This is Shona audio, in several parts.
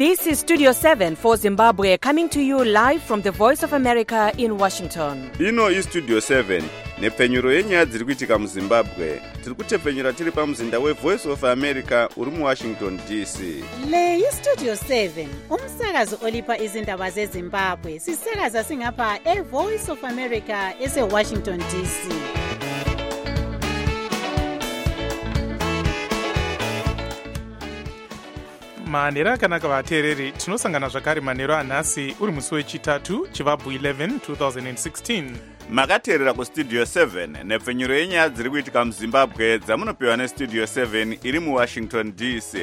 This is Studio 7 for Zimbabwe, coming to you live from the Voice of America in Washington. Ino is Studio 7, nepfenyuro yenyaya dziri kuitika muZimbabwe. Tiri kutepfenyura tiri pamuzinda weVoice of America uri muWashington DC. Le iStudio 7, umsakazo olipa izindaba zeZimbabwe. Sisakaza singapha eVoice of America eseWashington DC. manhero akanaka vateereri, tinosangana zvakare manhero anhasi uri musi wechitatu chivabvu 11 2016. Makateerera kuStudio 7 nepfenyuro yenyaya dziri kuitika muZimbabwe dzamunopiwa neStudio 7 iri muWashington DC.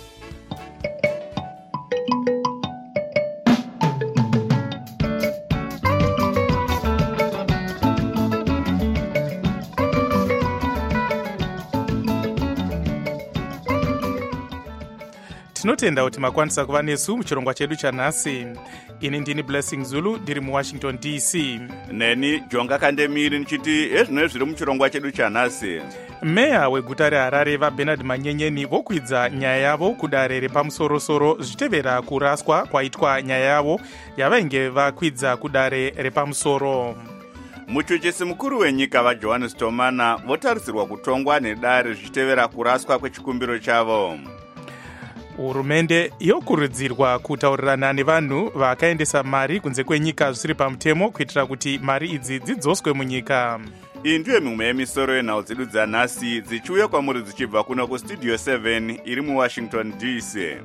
tinotenda kuti makwanisa kuva nesu muchirongwa chedu chanhasi. Ini ndini Blessing Zulu ndiri muWashington DC. Neni Jonga Kandemiri nichiti ezvino zviri muchirongwa chedu chanhasi. Meya weguta reHarare vaBernard Manyenyeni vokwidza nyaya yavo kudare repamusoro-soro zvichitevera kuraswa kwaitwa nyaya yavo yavainge vakwidza kudare repamusoro. Muchuchisi mukuru wenyika vaJohannes Tomana votarisirwa kutongwa nedare zvichitevera kuraswa kwechikumbiro chavo. Hurumende yokurudzirwa kutaurirana nevanhu vakaendesa mari kunze kwenyika zvisiri pamutemo kuitira kuti mari idzi dzidzoswe munyika. Iyi ndiyo mimwe yemisoro yenhau dzedu dzanhasi dzichiuya kwamuri dzichibva kuno kuStudio 7 iri muWashington DC.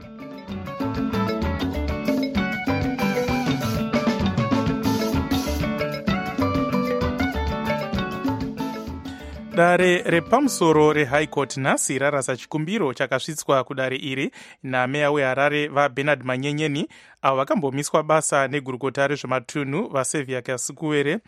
Dare repamusoro reHigh Court nhasi rarasa chikumbiro chakasvitswa kudare iri nameya weHarare vaBernard Manyenyeni avo vakambomiswa basa negurukota rezvematunhu vaSevia Kasikuwere.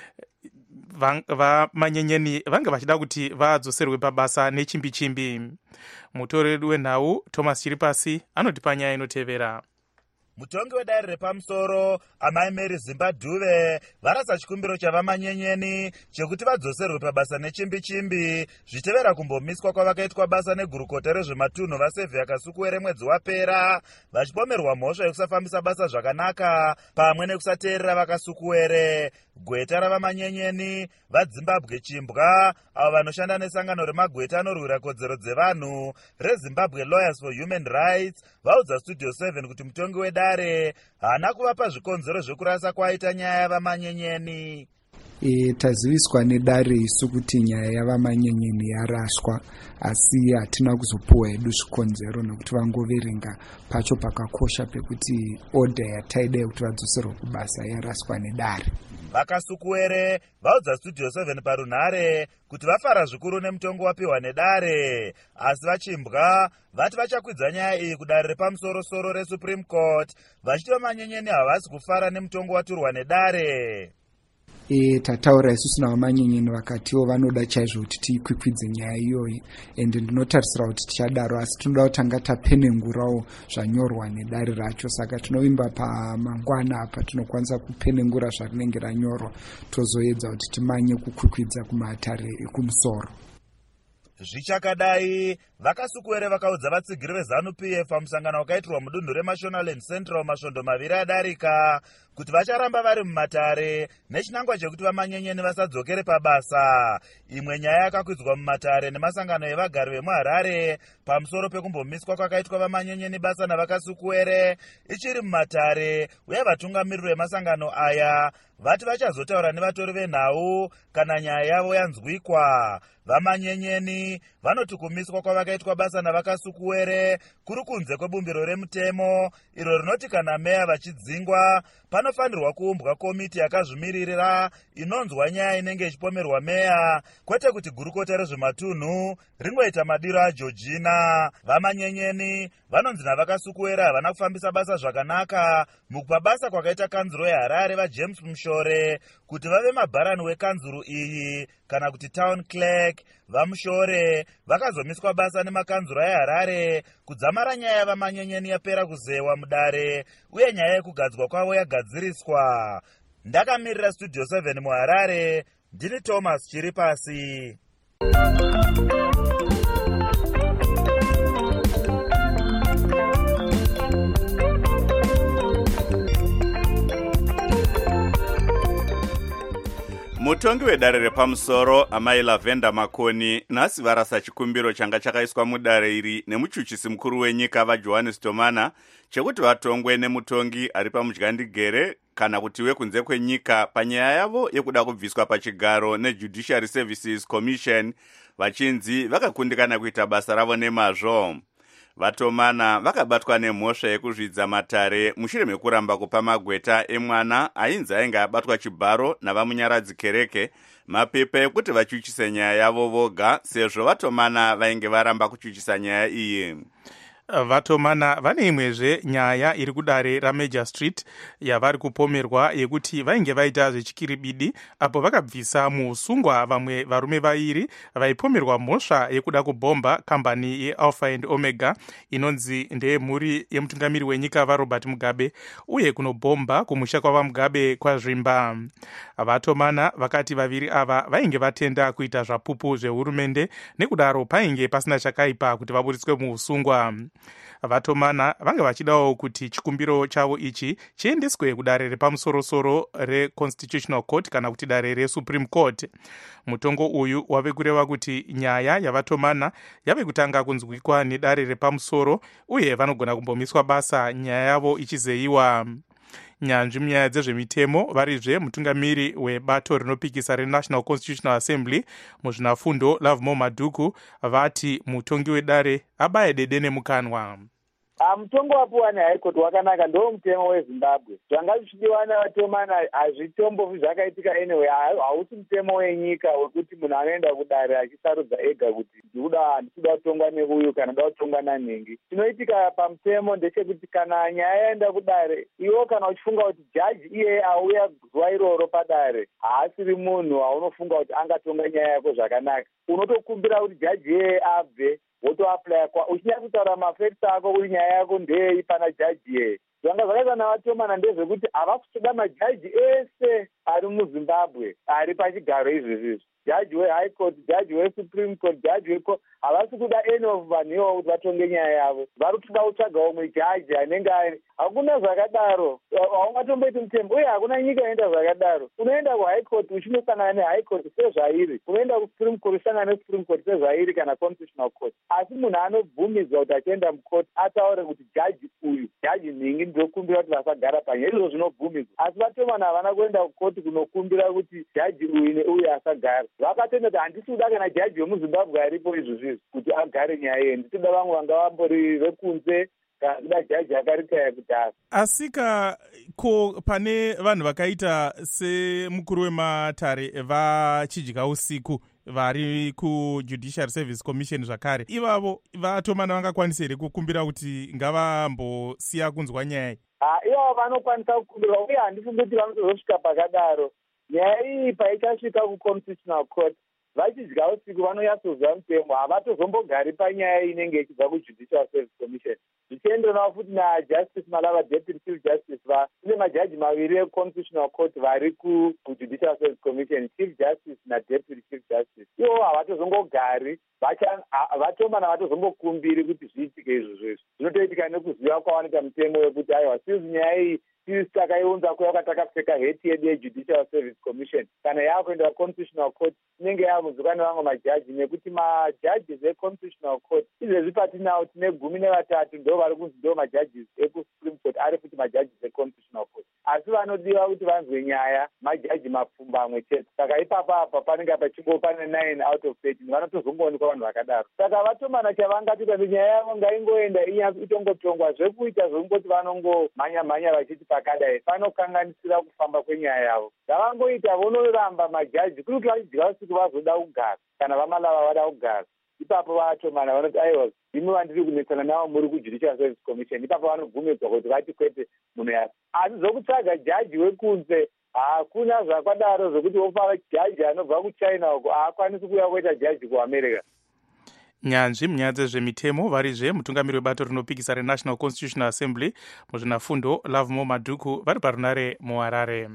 Manyenyeni vanga vachida kuti vadzoserwe pabasa nechimbi-chimbi. Mutoreri wenhau Thomas Chiripasi anotipa nyaya inotevera. Mutongi wedare repamusoro Amai Mary Zimbabwe varasa chikumbiro chavamanyenyeni chekuti vadzoserwe pabasa nechimbi-chimbi zvitevera kumbomiswa kwavakaitwa basa negurukota rezvematunhu vaSevia Kasikuwere mwedzi wapera, vachipomerwa mhosva yekusafambisa basa zvakanaka pamwe nekusateerera vaKasikuwere. Gweta ravamanyenyeni vaZimbabwe Chimbwa avo vanoshanda nesangano remagweta anorwira kodzero dzevanhu reZimbabwe Lawyers for Human Rights vaudza Studio 7 kuti mutongi wedare haana kuvapa zvikonzero zvekurasa kwaita nyaya yavamanyenyeni. Taziviswa nedare isu kuti nyaya yavamanyenyeni yaraswa, asi hatina kuzopuwa hedu zvikonzero nekuti vangoverenga pacho pakakosha pekuti order yataida yekuti vadzoserwe kubasa yaraswa nedare. VaKasikuwere vaudza Studio 7 parunhare kuti vafara zvikuru nemutongo wapiwa nedare, asi vaChimbwa vati vachakwidza nyaya iyi kudare repamusoro-soro reSupreme Court vachiti vamanyenyeni havasi kufara nemutongo waturwa nedare. Tataura isusu navamanyenyeni vakatiwo vanoda chaizvo kuti tikwikwidze nyaya iyoyi, ende ndinotarisira kuti tichadaro, asi tinoda kutanga tapenengurawo zvanyorwa nedare racho. Saka tinovimba pamangwana apa tinokwanisa kupenengura zvarinenge ranyorwa tozoedza kuti timanye kukwikwidza kumatare ekumusoro. Zvichakadai vaKasikuwere vakaudza vatsigiri veZANU-PF pamusangano wakaitirwa mudunhu reMashonaland Central masvondo maviri adarika kuti vacharamba vari mumatare nechinangwa chekuti vamanyenyeni vasadzokere pabasa. Imwe nyaya yakakwidzwa mumatare nemasangano evagari vemuHarare pamusoro pekumbomiswa kwakaitwa vamanyenyeni basa navaKasikuwere ichiri mumatare, uye vatungamiriri vemasangano aya vati vachazotaura nevatori venhau kana nyaya yavo yanzwikwa. Vamanyenyeni vanoti kumiswa kwavakaitwa basa navaKasikuwere kuri kunze kwebumbiro remutemo iro rinoti kana meya vachidzingwa panofanirwa kuumbwa komiti yakazvimirira inonzwa nyaya inenge ichipomerwa meya, kwete kuti gurukota rezvematunhu ringoita madiro aJorgina. Vamanyenyeni vanonzi navaKasikuwere havana kufambisa basa zvakanaka mukupa basa kwakaita kanzuro yeHarare vaJames Mushore kuti vave mabharani wekanzuro iyi kana kuti town clerk. VaMushore vakazomiswa basa nemakanzura eHarare kudzamara nyaya yavamanyenyeni yapera kuzewa mudare uye nyaya yekugadzwa kwavo yagadziriswa. Ndakamirira Studio 7 muHarare, ndini Thomas Chiripasi. mutongi wedare repamusoro amai Lavenda Makoni nhasi varasa chikumbiro changa chakaiswa mudare iri nemuchuchisi mukuru wenyika vaJohannes Tomana chekuti vatongwe nemutongi ari pamudyandigere kana kuti wekunze kwenyika panyaya yavo yekuda kubviswa pachigaro neJudiciary Services Commission vachinzi vakakundikana kuita basa ravo nemazvo. Vatomana vakabatwa nemhosva yekuzvidza matare mushure mekuramba kupa magweta emwana ainzi ainge abatwa chibharo navamunyaradzi kereke mapepa ekuti vachuchise nyaya yavo voga sezvo Vatomana vainge varamba kuchuchisa nyaya iyi. Vatomana vane imwezve nyaya iri kudare raMajor Street yavari kupomerwa yekuti vainge vaita zvechikiribidi apo vakabvisa muusungwa vamwe varume vairi vaipomerwa mhosva yekuda kubhomba kambani yeAlpha and Omega inonzi ndeyemhuri yemutungamiri wenyika vaRobert Mugabe uye kunobhomba kumusha kwavaMugabe kwazvimba. Vatomana vakati vaviri ava vainge vatenda kuita zvapupu zvehurumende nekudaro painge pasina chakaipa kuti vaburitswe muusungwa. Vatomana vanga vachidawo kuti chikumbiro chavo ichi chiendeswe kudare repamusorosoro reConstitutional Court kana kuti dare reSupreme Court. Mutongo uyu wave kureva kuti nyaya yavatomana yave kutanga kunzwikwa nedare repamusoro uye vanogona kumbomiswa basa nyaya yavo ichizeyiwa. Nyanzvi munyaya dzezvemitemo varizve mutungamiri webato rinopikisa reNational Constitutional Assembly muzvinafundo Lovemore Madhuku vati mutongi wedare abaya dede nemukanwa. Mutongo wapuwa neHigh Court wakanaka, ndo mutemo weZimbabwe. Zvanga zvichidiwa navatomana hazvitombovi zvakaitika anyway, hausi mutemo wenyika wekuti munhu anoenda kudare achisarudza ega kuti ndikuda kutongwa neuyu kana ndoda kutongwa nanhengi. Chinoitika pamutemo ndechekuti kana nyaya yaenda kudare, iwo kana uchifunga kuti jaji iye auya zuva iroro padare haasiri munhu waunofunga kuti angatonga nyaya yako zvakanaka, unotokumbira kuti jaji iyeye abve wotoaplaya uchinyanya kutaura mafekta ako kuti nyaya yako ndeyei pana jaji yeye. Zvanga zvakaita navatomana ndezvekuti havakutoda majaji ese ari muZimbabwe ari pachigaro izvezvizvi, jaji weHigh Court, jaji weSupreme Court, jaji weCourt, havasi kuda any of vanhu ivo kuti vatonge nyaya yavo. Vari kutoda kutsvaga umwe jaji anenge ari. Hakuna zvakadaro, haungatomboiti mutemo uye hakuna nyika inoita zvakadaro. Unoenda kuHigh Court uchinosangana neHigh Court sezvairi, unoenda kuSupreme Court usangana neSupreme Court sezvairi kana Constitutional Court. Asi munhu anobvumidzwa kuti achienda mukoti ataure kuti jaji uyu, jaji nhingi ndokumbira kuti vasagara panyaya, izvo zvinobvumidzwa. Asi vatomana havana kuenda kukoti kunokumbira kuti jaji uyu neuyu asagara. Vakatenda kuti handisi kuda kana jaji wemuZimbabwe aripo izvozvizvi kuti agare nyaya iyi, nditoda vamwe vanga vambori vekunze kana jaji akaritaya kudhara. Asika ko pane vanhu vakaita semukuru wematare vachidya usiku vari kuJudiciary Service Commission zvakare, ivavo Vatomana vangakwanisa here kukumbira kuti ngavambosiya kunzwa nyaya? Ivavo vanokwanisa kukumbira uye handifungi kuti vanozosvika pakadaro. Nyaya iyi paichasvika kuConstitutional Court, vachidya usiku vanonyatsoziva mutemo, havatozombogari panyaya inenge ichibva kuJudicial Service Commission. Zvichienderanawo futi naJustice Malava, Deputy Chief Justice, kune majaji maviri eConstitutional Court vari kuJudicial Service Commission, Chief Justice naDeputy Chief Justice. Ivo havatozongogari, Vatomana havatozombokumbiri kuti zviitike izvozvo. Zvinotoitika nekuziva kwavanoita mutemo wekuti aiwa since nyaya iyi takaiunza kuya takapfeka heti yedu yeJudicial Service Commission, kana yakuenda kuConstitutional Court inenge yakunzwika nevamwe majaji, nekuti majaji eConstitutional Court izvezvi patinawo tine 13 ndo vari kunzi ndo majaji ekuSupreme Court ari futi majaji eConstitutional Court, asi vanodiwa kuti vanzwe nyaya majaji mapfumbamwe chete. Saka ipapo apa panenge pachingova pane 9 out of 13 vanotozongoonekwa vanhu vakadaro. Saka Vatomana chavangati kuti nyaya yavo ngaingoenda itongotongwa, zvekuita zvekungoti vanongomhanya vachiti pakadai panokanganisira kufamba kwenyaya yavo. Ngavangoita vonoramba majaji kuri kuti vachidya usiku vazoda kugara kana vaMalava vada kugara, ipapo Vatomana vanoti aiwa imi vandiri kunetsana navo muri kuJudicial Service Commission, ipapo vanobvumidzwa kuti vati kwete munhu yasi. Asi zokutsvaga jaji wekunze hakuna zvakadaro zvokuti wopa jaji anobva kuChina uko haakwanisi kuuya kuita jaji kuAmerica. Nyanzvi munyaya dzezvemitemo varizve mutungamiri webato rinopikisa reNational Constitutional Assembly muzvinafundo Lovemore Madhuku vari parunare muHarare.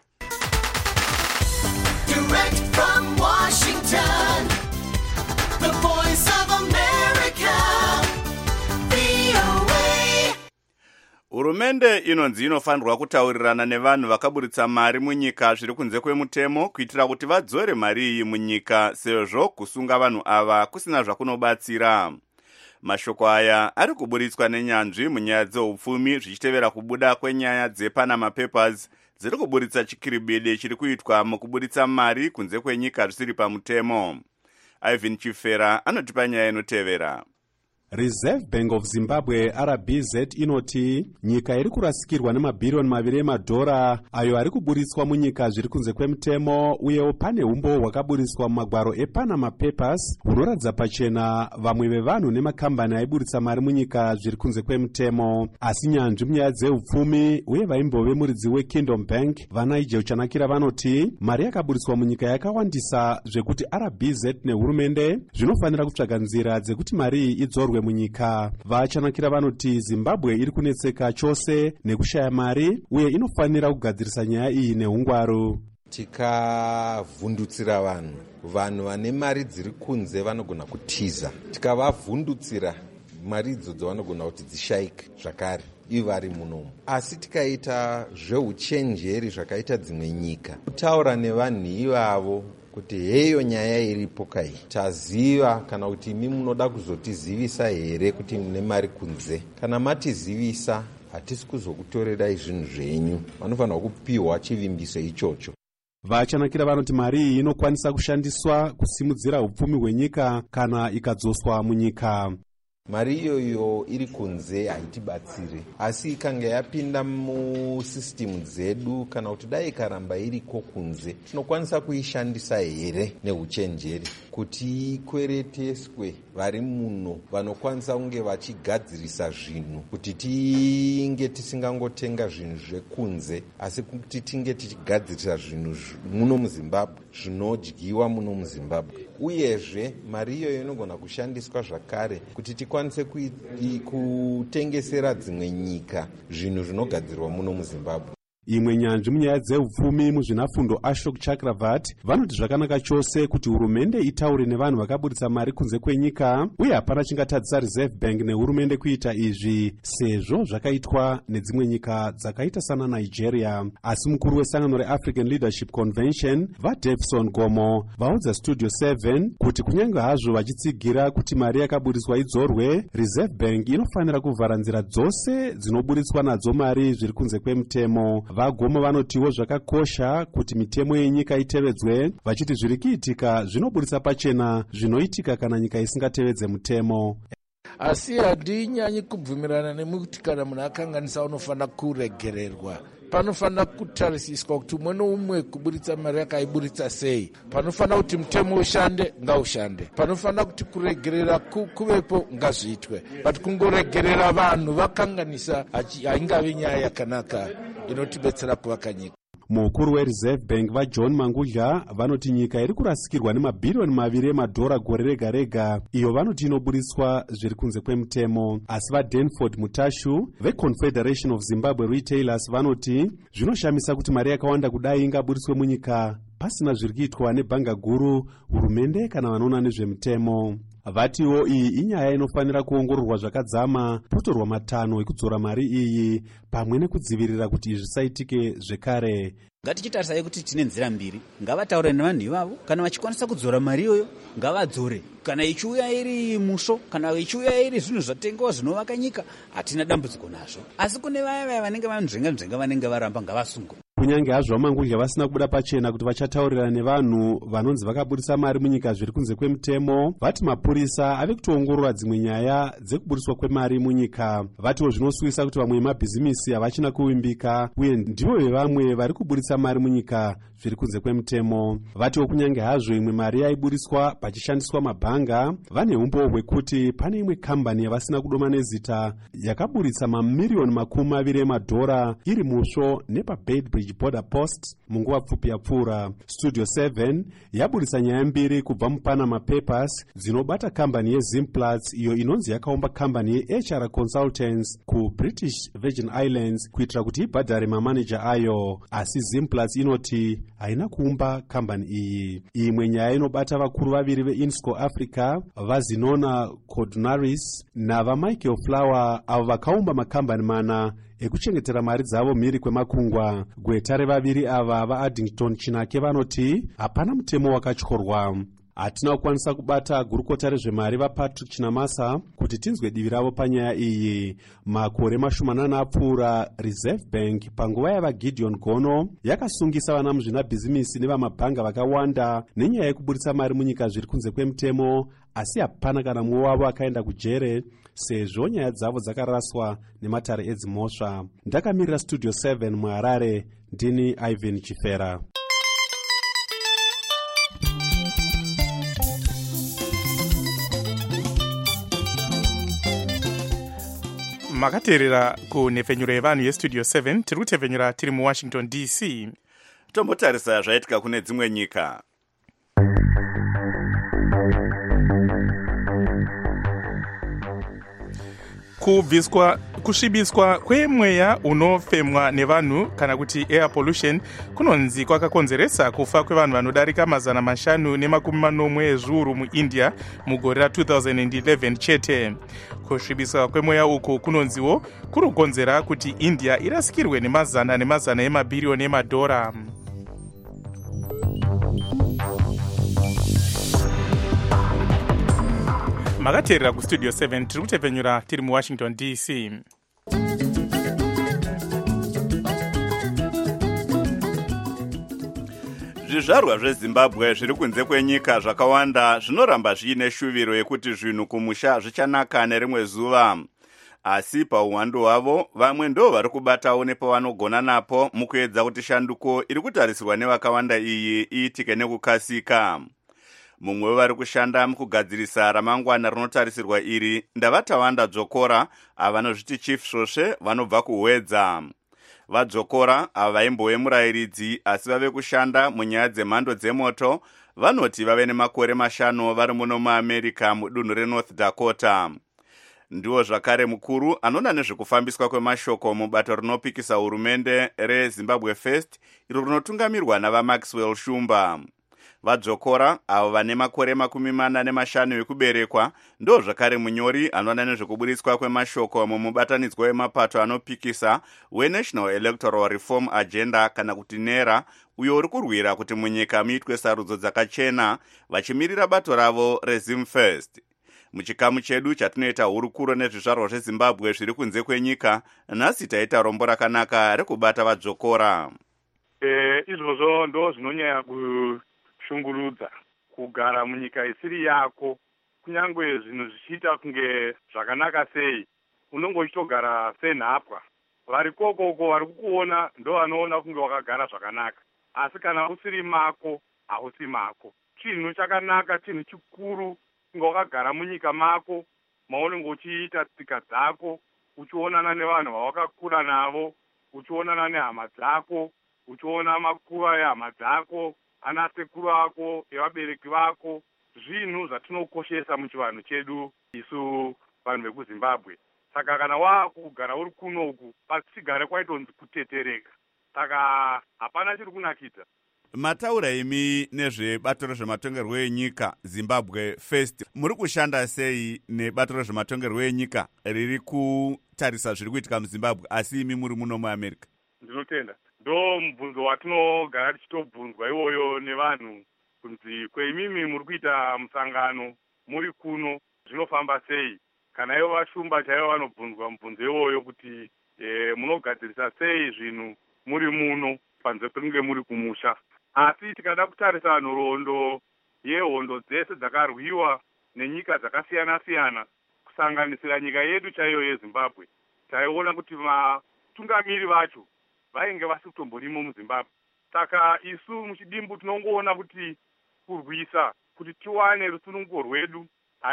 Direct from Washington, the voice of America, VOA. Hurumende inonzi inofanirwa kutaurirana nevanhu vakaburitsa mari munyika zviri kunze kwemutemo kuitira kuti vadzore mari iyi munyika sezvo kusunga vanhu ava kusina zvakunobatsira. Mashoko aya ari kuburitswa nenyanzvi munyaya dzeupfumi zvichitevera kubuda kwenyaya dzePanama Papers dziri kuburitsa chikiribidi chiri kuitwa mukuburitsa mari kunze kwenyika zvisiri pamutemo. Ivan Chifera anotipa nyaya inotevera. Reserve Bank of Zimbabwe RBZ inoti nyika iri kurasikirwa nemabhiriyoni 2 emadhora ayo ari kuburitswa munyika zviri kunze kwemutemo, uyewo pane umbo hwakaburitswa mumagwaro ePanama Papers hunoratidza pachena vamwe vevanhu nemakambani aiburitsa mari munyika zviri kunze kwemutemo. Asi nyanzvi munyaya dzeupfumi uye vaimbove muridzi weKingdom Bank vaNigel Chanakira vanoti mari yakaburitswa munyika yakawandisa zvekuti RBZ nehurumende zvinofanira kutsvaga nzira dzekuti mari iyi idzorwe munyika. VaChanakira vanoti Zimbabwe iri kunetseka chose nekushaya mari uye inofanira kugadzirisa nyaya iyi neungwaru. Tikavhundutsira vanhu vane mari dziri kunze vanogona kutiza, tikavavhundutsira mari idzodzo vanogona kuti dzishayike zvakare ivo vari munomu. Asi tikaita zveuchenjeri zvakaita dzimwe nyika, kutaura nevanhu ivavo kuti heyo nyaya iripo kai, taziva kana kuti imi munoda kuzotizivisa here kuti mune mari kunze. Kana matizivisa hatisi kuzokutorerai zvinhu zvenyu, vanofanira kupiwa chivimbiso ichocho. VaChanakira vanoti mari iyi inokwanisa kushandiswa kusimudzira upfumi hwenyika kana ikadzoswa munyika. Mari iyoyo iri kunze haitibatsire, asi ikanga yapinda musisitimu dzedu kana kuti dai ikaramba iriko kunze, tinokwanisa kuishandisa here neuchenjeri kuti ikwereteswe vari muno vanokwanisa kunge vachigadzirisa zvinhu, kuti tinge tisingangotenga zvinhu zvekunze asi kuti tinge tichigadzirisa zvinhu muno muZimbabwe zvinodyiwa muno muZimbabwe. Uyezve mari iyoyo inogona kushandiswa zvakare kuti tikwanise kutengesera dzimwe nyika zvinhu zvinogadzirwa muno muZimbabwe. Imwe nyanzvi munyaya dzeupfumi muzvinafundo Ashok Chakravarti vanoti zvakanaka chose kuti hurumende itaure nevanhu vakaburitsa mari kunze kwenyika, uye hapana chingatadzisa Reserve Bank nehurumende kuita izvi sezvo zvakaitwa nedzimwe nyika dzakaita sana Nigeria. Asi mukuru wesangano reAfrican Leadership Convention vaDevson Gomo vaudza Studio 7 kuti kunyange hazvo vachitsigira kuti mari yakaburitswa idzorwe, Reserve Bank inofanira kuvhara nzira dzose dzinoburitswa nadzo mari zviri kunze kwemutemo. VaGomo vanotiwo zvakakosha kuti mitemo yenyika itevedzwe, vachiti zviri kuitika zvinoburitsa pachena zvinoitika kana nyika isingatevedze mutemo. Asi handinyanyi kubvumirana nemuti kana munhu akanganisa unofanira kuregererwa. Panofanira kutarisiswa kuti umwe noumwe kuburitsa mari yakaiburitsa sei. Panofanira kuti mutemo ushande, ngaushande. Panofanira kuti kuregerera kuvepo, ngazviitwe. But kungoregerera vanhu vakanganisa haingave nyaya yakanaka inotibetsera kuvaka nyika. Mukuru weReserve Bank vaJohn Mangudla vanoti nyika iri kurasikirwa nemabhiriyoni 2 emadhora gore rega rega, iyo vanoti inoburitswa zviri kunze kwemutemo. Asi vaDanford Mutashu veConfederation of Zimbabwe Retailers vanoti zvinoshamisa kuti mari yakawanda kudai ingaburitswe munyika pasina zviri kuitwa nebhanga guru, hurumende kana vanoona nezvemutemo. Vatiwo iyi inyaya inofanira kuongororwa zvakadzama, potorwa matanho ekudzora mari iyi pamwe nekudzivirira kuti izvi zvisaitike zvekare. Ngatichitarisai kuti tine nzira mbiri, ngavataure nevanhu ivavo, kana vachikwanisa kudzora mari iyoyo ngavadzore. Kana ichiuya iri musho, kana ichiuya iri zvinhu zvatengewa zvinovaka nyika, hatina dambudziko nazvo. Asi kune vaya vanenge vanzvenga vanenge varamba ngavasungwe. Kunyange hazvo Mangudla vasina kubuda pachena kuti vachataurira nevanhu vanonzi vakaburitsa mari munyika zviri kunze kwemutemo, vati mapurisa ave kutoongorora dzimwe nyaya dzekuburiswa kwemari munyika. Vatiwo zvinosuvisa kuti vamwe vemabhizimisi havachina kuvimbika uye ndivo vevamwe vari kuburitsa mari munyika zviri kunze kwemutemo. Vatiwo kunyange hazvo imwe mari yaiburiswa pachishandiswa mabhanga, vane umbo hwekuti pane imwe kambani yavasina kudoma nezita yakaburitsa mamiliyoni 20 emadhora iri musvo nepaBedbridge Border Post munguva pfupi yapfuura. Studio 7 yaburitsa nyaya mbiri kubva muPanama Papers dzinobata kambani yeZimplats iyo inonzi yakaumba kambani yeHR Consultants kuBritish Virgin Islands kuitira kuti ibhadhare mamaneja ayo, asi Zimplats inoti haina kuumba kambani iyi. Imwe nyaya inobata vakuru vaviri veInsco Africa vaZinona Codnaris navaMichael Flower avo vakaumba makambani 4 ekuchengetera mari dzavo mhiri kwemakungwa. Gweta revaviri ava vaAddington Chinake vanoti hapana mutemo wakatyorwa. Hatina kukwanisa kubata gurukota rezvemari vaPatrick Chinamasa kuti tinzwe divi ravo panyaya iyi. Makore mashomanana apfuura, Reserve Bank panguva yavaGideon Gono yakasungisa vana muzvinabhizimisi nevamabhanga vakawanda nenyaya yekuburitsa mari munyika zviri kunze kwemutemo, asi hapana kana mumwe wavo akaenda kujere sezvo nyaya dzavo dzakaraswa nematare edzimhosva. Ndakamirira Studio 7 muHarare, ndini Ivan Chifera. makateerera kunhepfenyuro yevanhu yestudio 7 tiri kutepfenyura tiri muWashington DC. Tombotarisa zvaitika kune dzimwe nyika. kusvibiswa kwemweya unofemwa nevanhu kana kuti air pollution kunonzi kwakakonzeresa kufa kwevanhu vanodarika 540 ezviuru muIndia mugore ra2011 chete. Kusvibiswa kwemweya uku kunonziwo kuri kukonzera kuti India irasikirwe nemazana emabhiriyoni emadhora. Makateerera kustudio 7 tiri kutepfenyura tiri muWashington DC. Zvizvarwa zveZimbabwe zviri kunze kwenyika zvakawanda zvinoramba zviine shuviro yekuti zvinhu kumusha zvichanaka nerimwe zuva. Asi pauwandu hwavo vamwe ndo vari kubatawo nepavanogona napo mukuedza kuti shanduko iri kutarisirwa nevakawanda iyi iitike nekukasika. Mumwe wevari kushanda mukugadzirisa ramangwana rinotarisirwa iri Ndavatawanda Dzokora avanozviti Chief Svosve vanobva kuHwedza. VaDzokora ava vaimbove murayiridzi asi vave kushanda munyaya dzemhando dzemoto vanoti vave nemakore 5 vari muno muAmerica mudunhu reNorth Dakota. Ndiwo zvakare mukuru anoona nezvekufambiswa kwemashoko mubato rinopikisa hurumende reZimbabwe First iro rinotungamirwa navaMaxwell Shumba. VaDzokora avo vane makore 45 ekuberekwa ndo zvakare munyori anoona nezvekuburitswa kwemashoko mumubatanidzwa wemapato anopikisa weNational Electoral Reform Agenda kana kuti NERA, uyo uri kurwira kuti munyika muitwe sarudzo dzakachena vachimirira bato ravo reZim First. Muchikamu chedu chatinoita hurukuro nezvizvarwa zveZimbabwe zviri kunze kwenyika, nhasi taita rombo rakanaka rekubata VaDzokora. Izvozvo ndo zvinonyanya kushungurudza kugara munyika isiri yako, kunyange zvinhu zvichiita kunge zvakanaka sei, unonge uchitogara senhapwa. Vari kokoko vari kukuona ndo vanoona kunge wakagara zvakanaka, asi kana usiri mako hausi mako. Chinhu chakanaka, chinhu chikuru kunge wakagara munyika mako, maunenge uchiita tsika dzako, uchionana nevanhu vawakakura navo, uchionana nehama dzako, uchiona makuva ehama dzako, ana sekuru ako, evabereki vako, zvinhu zvatinokoshesa muchivanhu chedu isu vanhu vekuZimbabwe. Saka kana wakugara uri kunoku pasigare kwaitonzi kutetereka, saka hapana chiri kunakidza. Mataura imi nezvebato rezvematongerwo enyika Zimbabwe First, muri kushanda sei nebato rezvematongerwo enyika riri kutarisa zviri kuitika muZimbabwe asi imi muri muno muAmerica? Ndinotenda. Ndo mubvunzo watinogara tichitobvunzwa iwoyo nevanhu kunzi kweimimi muri kuita musangano muri kuno zvinofamba sei. Kana ivo vashumba chaivo vanobvunzwa mubvunzo iwoyo kuti munogadzirisa sei zvinhu muri muno panze pekunge muri kumusha. Asi tikada kutarisa nhoroondo yehondo dzese dzakarwiwa nenyika dzakasiyana-siyana kusanganisira nyika yedu chaiyo yeZimbabwe, taiona kuti vatungamiri vacho vainge vasi kutomborimo muZimbabwe. Saka isu muchidimbu tinongoona kuti kurwisa kuti tiwane rusununguko rwedu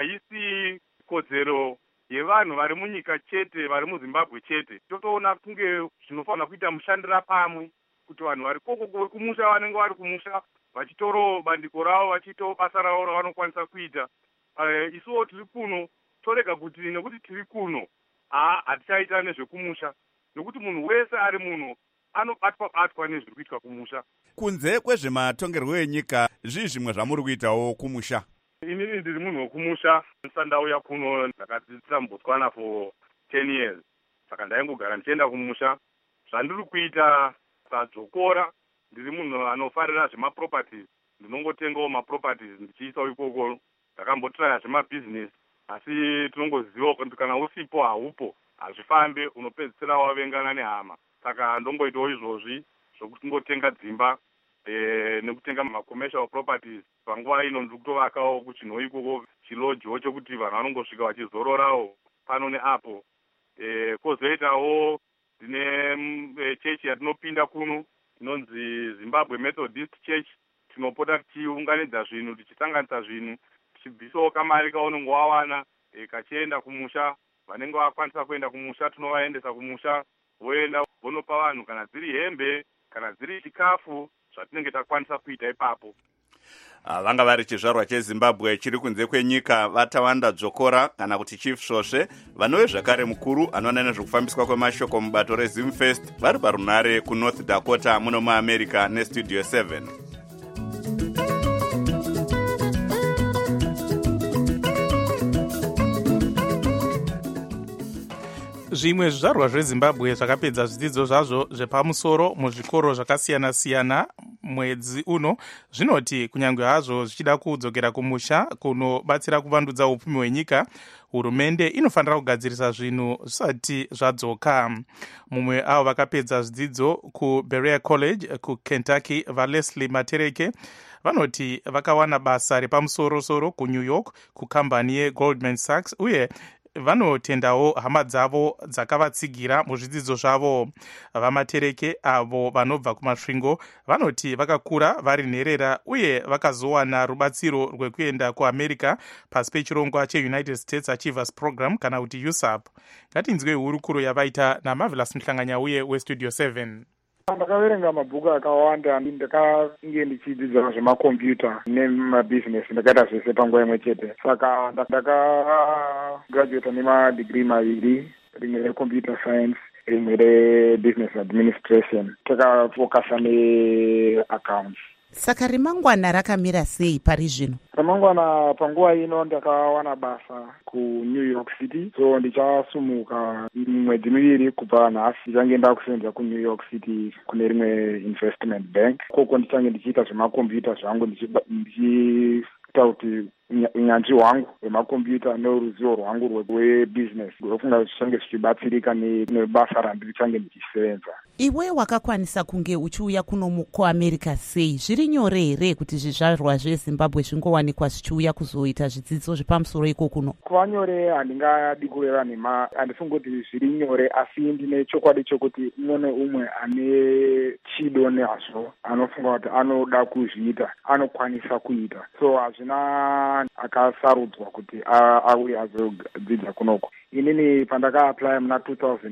haisi kodzero yevanhu vari munyika chete, vari muZimbabwe chete. Totoona kunge zvinofanira kuita mushandira pamwe kuti vanhu vari kokoko kumusha vanenge vari kumusha vachitoro bandiko ravo, vachitoro basa ravo ravanokwanisa kuita. Isuwo tiri kuno torega kuti nekuti tiri kuno hatichaita nezvekumusha, nokuti munhu wese ari muno anobatwa nezviri kuitwa kumusha. Kunze kwezvematongerwo enyika, zvimwe zvamuri kuitawo kumusha? Inini ndiri munhu wekumusha, ndandauya kuno ndakadzidzisa muBotswana for 10 years. saka ndaingogara ndichienda kumusha. Zvandiri kuita sadzokora, ndiri munhu anofarira zvemaproperties, ndinongotengawo maproperties ndichiisawo ikoko. Ndakambotraya zvemabhizinesi, asi tinongoziva kuti kana usipo haupo hazvifambe, unopedzisira wavengana nehama. Saka ndongoitawo izvozvi zvokuti ngotenga dzimba nekutenga macommercial properties. Panguva ino ndiri kutovakawo kuchinhu ikoko chilodgewo chokuti vanhu vanongosvika vachizororawo pano neapo. Kozoitawo ndine chechi yatinopinda kuno inonzi Zimbabwe Methodist Church. Tinopota tichiunganidza zvinhu, tichisanganisa zvinhu, tichibvisawo kamari kaunenge wawana kachienda kumusha. Vanenge vakwanisa kuenda kumusha tinovaendesa kumusha, voenda vonopa vanhu, kana dziri hembe, kana dziri chikafu, zvatinenge takwanisa kuita ipapo. Vanga vari chizvarwa cheZimbabwe chiri kunze kwenyika Vatawanda Dzokora kana kuti Chief Svosve, vanove zvakare mukuru anoona nezvekufambiswa kwemashoko mubato reZimfest, vari parunare kuNorth Dakota muno muAmerica neStudio 7. Zvimwe zvizvarwa zveZimbabwe zvakapedza zvidzidzo zvazvo zvepamusoro muzvikoro zvakasiyana-siyana mwedzi uno zvinoti kunyange hazvo zvichida kudzokera kumusha kunobatsira kuvandudza upfumi hwenyika, hurumende inofanira kugadzirisa zvinhu zvisati zvadzoka. Mumwe avo vakapedza zvidzidzo kuBerea College kuKentucky, vaLeslie Matereke, vanoti vakawana basa repamusoro-soro kuNew York kukambani yeGoldman Sachs uye vanotendawo hama dzavo dzakavatsigira muzvidzidzo zvavo. VaMatereke avo vanobva kumasvingo vanoti vakakura vari nherera uye vakazowana rubatsiro rwekuenda kuAmerica pasi pechirongwa cheUnited States Achievers Program kana kuti USAP. Ngatinzwe hurukuro yavaita naMarvelous Mhlanganyauye weStudio 7. Ndakaverenga mabhuku akawanda. Ndakange ndichidzidza zvemakombiyuta nemabhizinesi, ndakaita zvese panguva imwe chete. Saka ndakagraduata nemadigiri maviri, rimwe recomputer science, rimwe rebusiness administration. Takafokasa neaccounts. Saka remangwana rakamira sei pari zvino? Ramangwana panguva ino ndakawana basa kuNew York City, so ndichasumuka mwedzi miviri kubva nhasi ndichange ndakusenza kuNew York City kune rimwe investment bank. Koko ndichange ndichiita zvemakombiyuta zvangu ndichiita kuti unyanzvi hwangu hwemakombiyuta neruzivo rwangu rwebusiness rwofunga zvichange zvichibatsirika nebasa randichange ndichisevenza. Iwe wakakwanisa kunge uchiuya kuno kuAmerica sei? Zviri nyore here kuti zvizvarwa zveZimbabwe zvingowanikwa zvichiuya kuzoita zvidzidzo zvepamusoro iko kuno? Kuva nyore handingadi kureva nhema, handifungi kuti zviri nyore, asi ndine chokwadi chokuti umwe neumwe ane chido nezvo anofunga kuti anoda kuzviita anokwanisa kuita. So hazvina akasarudzwa kuti auye azodzidza kunoko. Inini pandaka-apply muna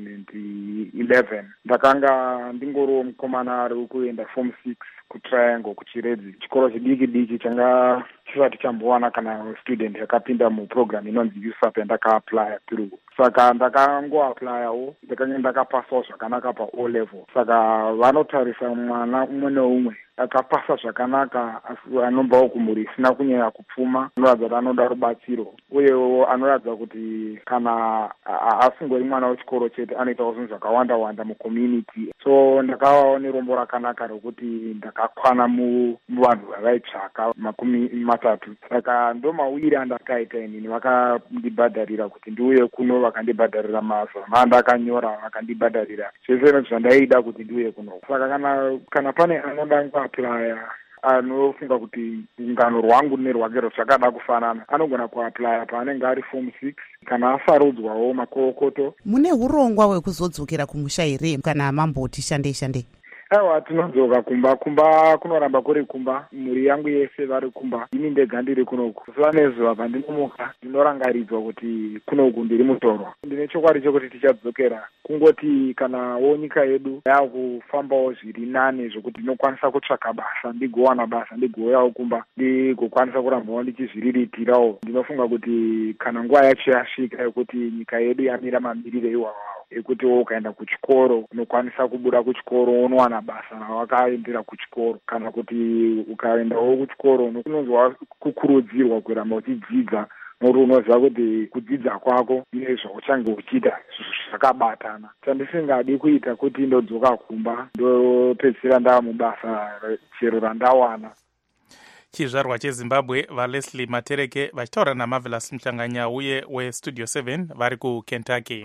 2011 ndakanga ndingoriwo mukomana ari kuenda form 6 kuTriangle kuChiredzi, chikoro chidiki changa chisati chambowana kana student yakapinda muprogram inonzi USAP yandaka-apply through. Saka ndakangoaplayawo, ndakange ndakapasawo zvakanaka paO level. Saka vanotarisa mwana umwe neumwe akapasa zvakanaka anobvawo kumhuri isina kunyanya kupfuma, anoratidza kuti anoda rubatsiro, uyewo anoratidza kuti kana asingori mwana wechikoro chete anoitawo zvinhu zvakawanda mucommunity. So ndakavawo nerombo rakanaka rokuti ndakakwana muvanhu vavaitsvaka 30. Saka ndo mawiri andakaita inini, vakandibhadharira kuti ndiuye kuno, vakandibhadharira mazama andakanyora, vakandibhadharira zvese zvandaida kuti ndiuye kuno. Saka kana pane anoda kuaplaya anofunga kuti ungano rwangu nerwake zvakada kufanana, anogona kuaplaya paanenge ari form 6 kana asarudzwawo makokoto. Mune urongwa hwekuzodzokera kumusha here kana mamboti shandei? Aiwa, tinodzoka kumba kunoramba kuri kumba, mhuri yangu yese vari kumba, ini ndega ndiri kunoku. Zuva nezuva pandinomuka ndinorangaridzwa kuti kunoku ndiri mutorwa. Ndine chokwadi chokuti tichadzokera, kungoti kanawo nyika yedu yakufambawo zviri nane zvokuti ndinokwanisa kutsvaka basa, ndigowana basa, ndigouyawo kumba, ndigokwanisa kurambawo ndichizviriritirawo. Ndinofunga kuti kana nguva yacho yasvika yekuti nyika yedu yamira mamirire iwawawo ekuti ukaenda kuchikoro unokwanisa kubuda kuchikoro unowana basa rawakaendera kuchikoro, kana kuti ukaendawo kuchikoro unonzwa kukurudzirwa kuramba uchidzidza nokuti unoziva kuti kudzidza kwako nezvauchange uchiita zvakabatana. Chandisingadi kuita kuti ndodzoka kumba ndopedzisira ndava mubasa chero randawana. chizvarwa chezimbabwe valeslie matereke vachitaura namarvelous mhlanganya uye westudio 7 vari kukentucky.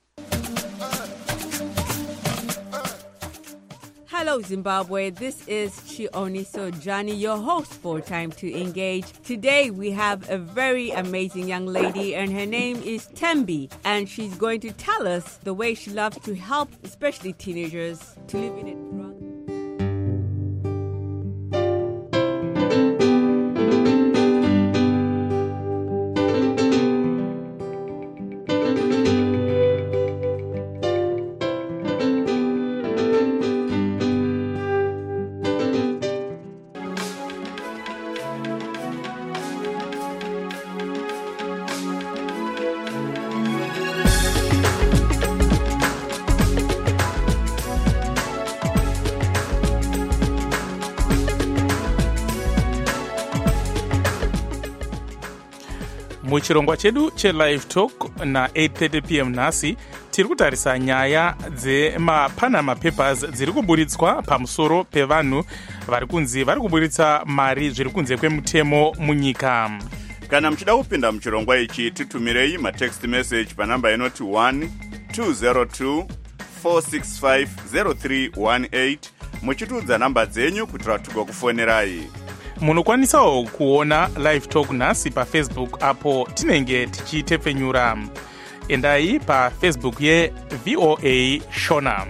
Hello, Zimbabwe. This is Chioniso Johnny, your host for Time to Engage. Today, we have a very amazing young lady, and her name is Tembi, and she's going to tell us the way she loves to help, especially teenagers, to live in a drug. muchirongwa chedu chelive talk na8:30 p.m. nhasi tiri kutarisa nyaya dzemapanama papers dziri kuburitswa pamusoro pevanhu vari kunzi vari kuburitsa mari zviri kunze kwemutemo munyika. Kana muchida kupinda muchirongwa ichi titumirei matext message panamba inoti 1202 465 0318 muchitiudza namba dzenyu kuitira kuti tigokufonerai. munokwanisawo kuona live talk nhasi pafacebook apo tinenge tichitepfenyura. endai pafacebook yeVOA Shona.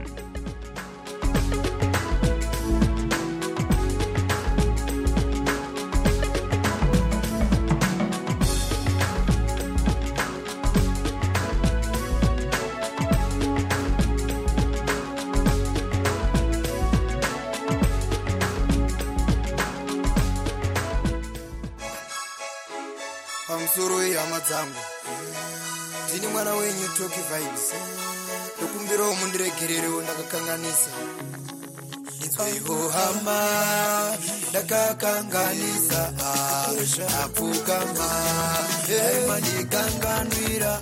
Pamusoro yehama dzangu ndini mwana wenyu Toki Vibes ndokumbirawo mundiregererewo ndakakanganisa. Inzweiwo hama ndakakanganisa apfukama mandikanganwira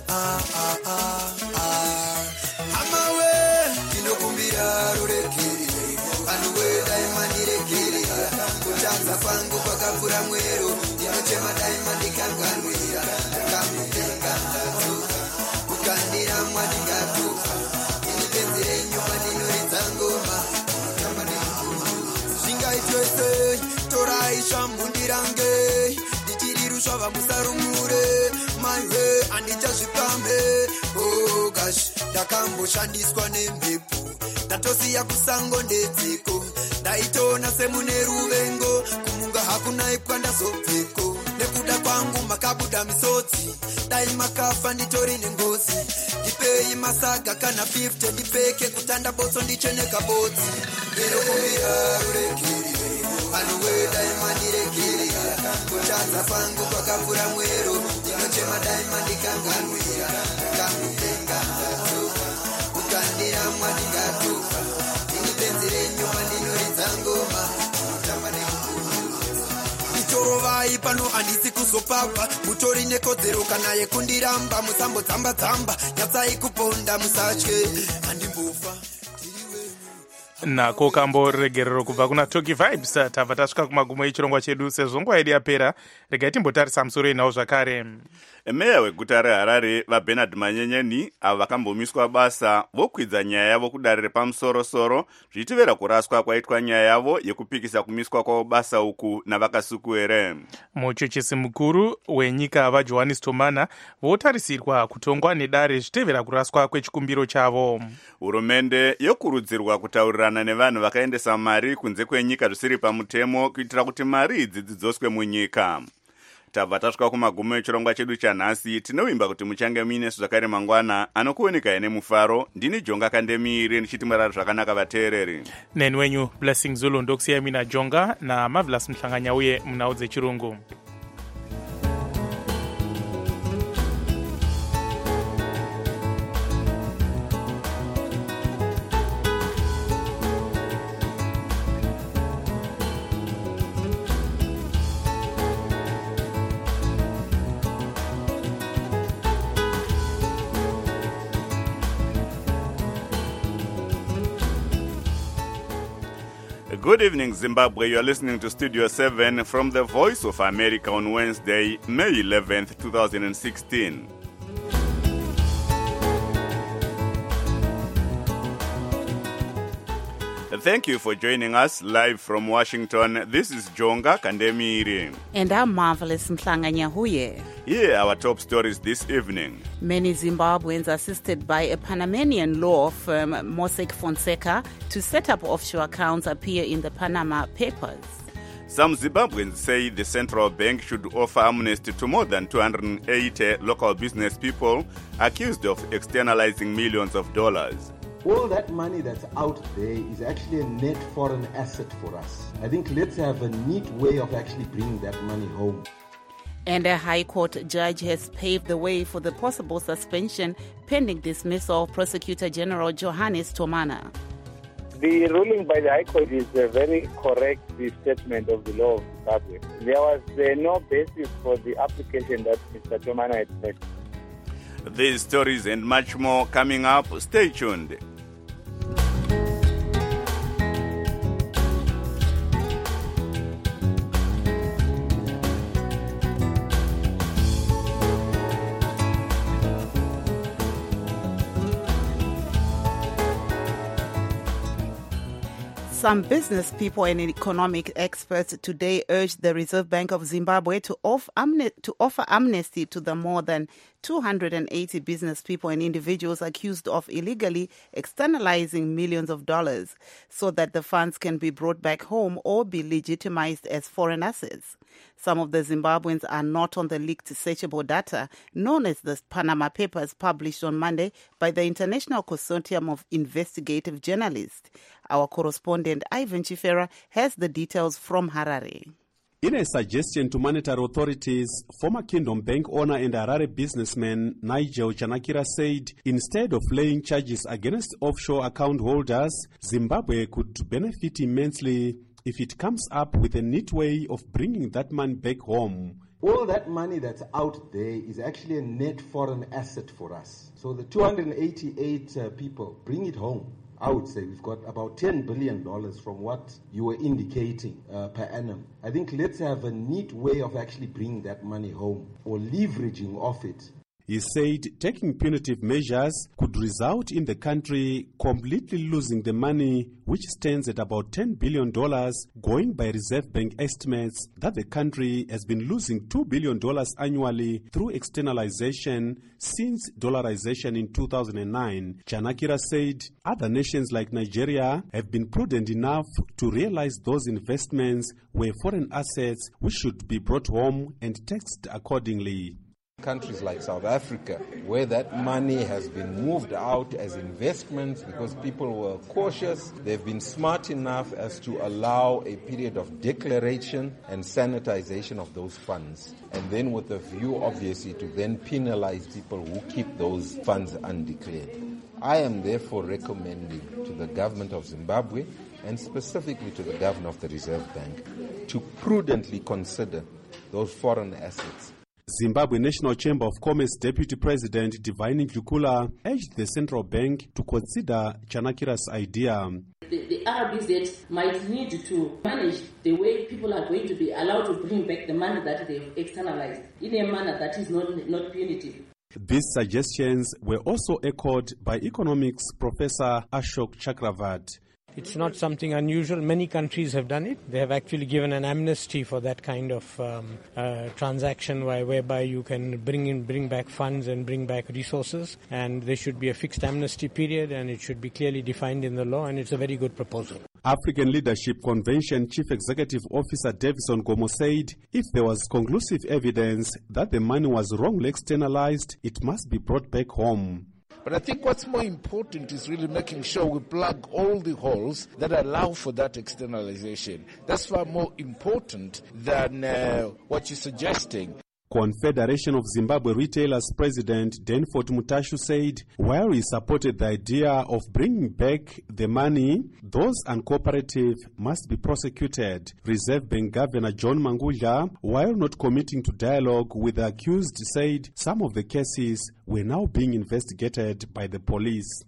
hama we ndinokumbira ruregerere vanhu wedaimandiregerera kutanza kwangu kwakapfura mwero ndinochema daimandikanganwira ndakamutenga ndatuka ukandiramwa ndingatuka inipenzere nyuma ndinoridza ngoma zvingaitwese torai shamhundirange ndichirirusva vamusarumure maiwe handichazvipambe gash ndakamboshandiswa nemhepo ndatosiya kusango ndedziko ndaitoona semune ruvengo kumunga hakunaipwa ndazobveko nekuda kwangu makabuda misodzi dai makafa nditori nengozi ndipei masaga kana 50 ndipfeke kutanda botso ndicheneka bodzi ndinokumbira ruregerere vanhu wedaimandiregerera kutanza kwangu kwakapfura mwero ndinochema daimandikanganwira ndakamutenga ndatuka ukandiramwa ndingatuka inipenzere nyuma ndinoridza ngoma kutamba itorovai pano handisi kuzopapa mutori nekodzero kana yekundiramba musambodzamba-dzamba nyatsai kuponda musatye handimbofa. nako kamboregerero kubva kuna Toki Vibes tabva tasvika kumagumo echirongwa chedu. sezvo nguva yedu yapera regai timbotarisa musoro inhawo zvakare. meya weguta reharare vaBernard Manyenyeni avo vakambomiswa basa vokwidza nyaya yavo kudare repamusoro-soro zvichitivera kuraswa kwaitwa nyaya yavo yekupikisa kumiswa kwavo basa uku navakasukuere. muchuchisi mukuru wenyika vaJohannes Tomana votarisirwa kutongwa nedare zvichitevera kuraswa kwechikumbiro chavo. hurumende yokurudzirwa kutaurirana nevanhu vakaendesa mari kunze kwenyika zvisiri pamutemo kuitira kuti mari idzi dzidzoswe munyika. tabva tasvika kumagumo echirongwa chedu chanhasi. tinovimba kuti muchange muinesu zvakare mangwana anokuonekai nemufaro. ndini Jonga Kandemiri ndichiti murari zvakanaka vateereri. neni wenyu Blessing Zulu ndokusiyai mina Jonga namarvelous mhlanganya uye munhau dzechirungu. Good evening, Zimbabwe. You are listening to Studio 7 from the Voice of America on Wednesday, May 11th, 2016. Thank you for joining us live from Washington. This is Jonga Kandemiri. And I'm Marvelous Mhlanga Nyahuye. Here are our top stories this evening. Many Zimbabweans assisted by a Panamanian law firm, Mossack Fonseca, to set up offshore accounts appear in the Panama Papers. Some Zimbabweans say the central bank should offer amnesty to more than 280 local business people accused of externalizing millions of dollars. All that money that's out there is actually a net foreign asset for us. I think let's have a neat way of actually bringing that money home. And a High Court judge has paved the way for the possible suspension pending dismissal of Prosecutor General Johannes Tomana. The ruling by the High Court is a very correct statement of the law of Zimbabwe. There was no basis for the application that Mr. Tomana had made. These stories and much more coming up. Stay tuned. Some business people and economic experts today urged the Reserve Bank of Zimbabwe to offer amnesty to the more than 280 business people and individuals accused of illegally externalizing millions of dollars so that the funds can be brought back home or be legitimized as foreign assets. Some of the Zimbabweans are not on the leaked searchable data known as the Panama Papers published on Monday by the International Consortium of Investigative Journalists. Our correspondent Ivan Chifera has the details from Harare. In a suggestion to monetary authorities, former Kingdom Bank owner and Harare businessman Nigel Chanakira said instead of laying charges against offshore account holders, Zimbabwe could benefit immensely if it comes up with a neat way of bringing that money back home. All that money that's out there is actually a net foreign asset for us. So the 288 people, bring it home. I would say we've got about $10 billion from what you were indicating per annum. I think let's have a neat way of actually bringing that money home or leveraging off it. He said taking punitive measures could result in the country completely losing the money, which stands at about $10 billion, going by Reserve Bank estimates that the country has been losing $2 billion annually through externalization since dollarization in 2009. Chanakira said other nations like Nigeria have been prudent enough to realize those investments were foreign assets which should be brought home and taxed accordingly. Countries like South Africa, where that money has been moved out as investments because people were cautious, they've been smart enough as to allow a period of declaration and sanitization of those funds. And then with a view, obviously, to then penalize people who keep those funds undeclared. I am therefore recommending to the government of Zimbabwe and specifically to the governor of the Reserve Bank to prudently consider those foreign assets. Zimbabwe National Chamber of Commerce Deputy President Divine Njukula urged the central bank to consider Chanakira's idea. The RBZ might need to manage the way people are going to be allowed to bring back the money that they've externalized in a manner that is not punitive. These suggestions were also echoed by economics professor Ashok Chakravarti. It's not something unusual. Many countries have done it. They have actually given an amnesty for that kind of transaction whereby you can bring back funds and bring back resources. And there should be a fixed amnesty period and it should be clearly defined in the law, and it's a very good proposal. African Leadership Convention Chief Executive Officer Davison Gomo said if there was conclusive evidence that the money was wrongly externalized, it must be brought back home. But I think what's more important is really making sure we plug all the holes that allow for that externalization. That's far more important than what you're suggesting. Confederation of Zimbabwe Retailers President Danforth Mutashu said while he supported the idea of bringing back the money, those uncooperative must be prosecuted. Reserve Bank Governor John Mangudla, while not committing to dialogue with the accused, said some of the cases were now being investigated by the police.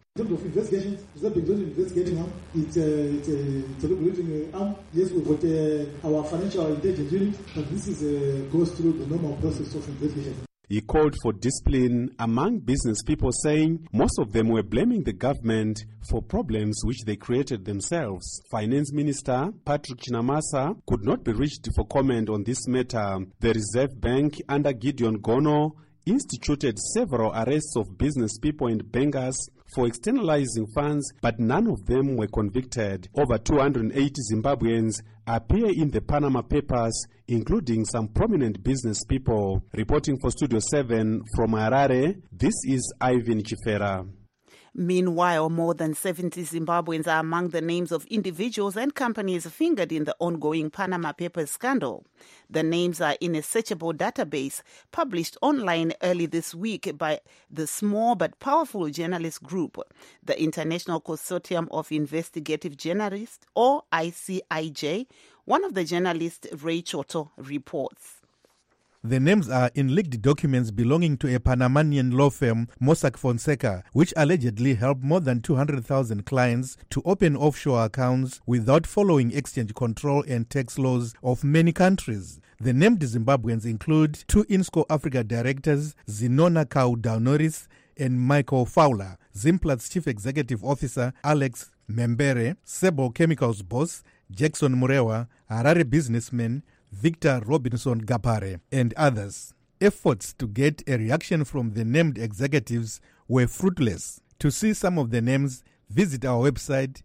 In terms of investigations, Reserve Bank is not investigating arm. It's a regulating arm. Yes, we've got our financial intelligence unit, but this is goes through the normal process of investigation. He called for discipline among business people, saying most of them were blaming the government for problems which they created themselves. Finance Minister Patrick Chinamasa could not be reached for comment on this matter. The Reserve Bank, under Gideon Gono, instituted several arrests of business people and bankers for externalizing funds, but none of them were convicted. Over 280 Zimbabweans appear in the Panama Papers, including some prominent business people. Reporting for Studio 7 from Harare, this is Ivan Chifera. Meanwhile, more than 70 Zimbabweans are among the names of individuals and companies fingered in the ongoing Panama Papers scandal. The names are in a searchable database published online early this week by the small but powerful journalist group, the International Consortium of Investigative Journalists, or ICIJ. One of the journalists, Ray Choto, reports. The names are in leaked documents belonging to a Panamanian law firm, Mossack Fonseca, which allegedly helped more than 200,000 clients to open offshore accounts without following exchange control and tax laws of many countries. The named Zimbabweans include two INSCO Africa directors, Zinona Kaudanoris and Michael Fowler, Zimplat's chief executive officer, Alex Membere, Sebo Chemicals boss, Jackson Murewa, Harare businessman, Victor Robinson Gapare, and others. Efforts to get a reaction from the named executives were fruitless. To see some of the names, visit our website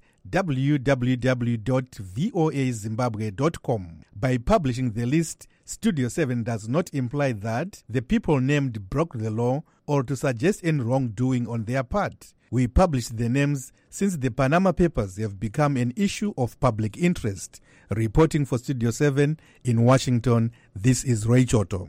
www.voazimbabwe.com. By publishing the list, Studio 7 does not imply that the people named broke the law or to suggest any wrongdoing on their part. We published the names since the Panama Papers have become an issue of public interest. Reporting for Studio 7 in Washington, this is Ray Choto.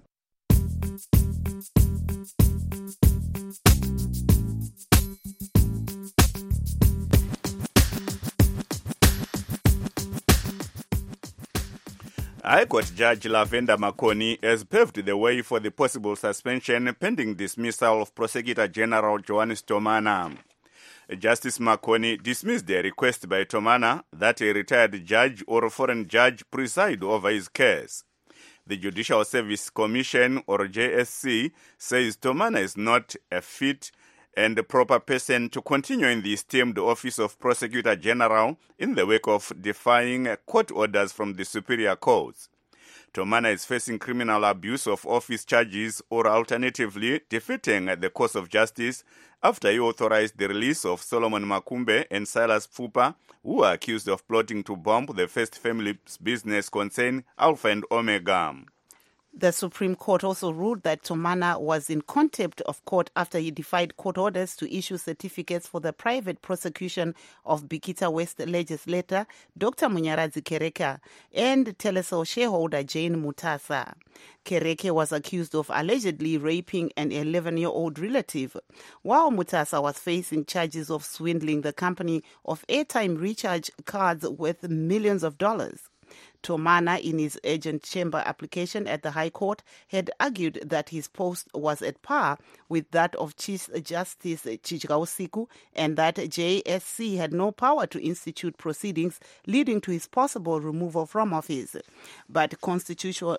High Court Judge Lavenda Makoni has paved the way for the possible suspension pending dismissal of Prosecutor General Johannes Tomana. Justice Makoni dismissed a request by Tomana that a retired judge or foreign judge preside over his case. The Judicial Service Commission, or JSC, says Tomana is not a fit and a proper person to continue in the esteemed office of Prosecutor General in the wake of defying court orders from the superior courts. Tomana is facing criminal abuse of office charges or alternatively defeating the course of justice after he authorized the release of Solomon Makumbe and Silas Fupa, who are accused of plotting to bomb the first family's business concern, Alpha and Omega. The Supreme Court also ruled that Tomana was in contempt of court after he defied court orders to issue certificates for the private prosecution of Bikita West legislator Dr. Munyaradzi Kereke and Telecel shareholder Jane Mutasa. Kereke was accused of allegedly raping an 11-year-old relative, while Mutasa was facing charges of swindling the company of airtime recharge cards worth millions of dollars. Tomana, in his urgent chamber application at the High Court, had argued that his post was at par with that of Chief Justice Chijikausiku and that JSC had no power to institute proceedings leading to his possible removal from office. But constitutional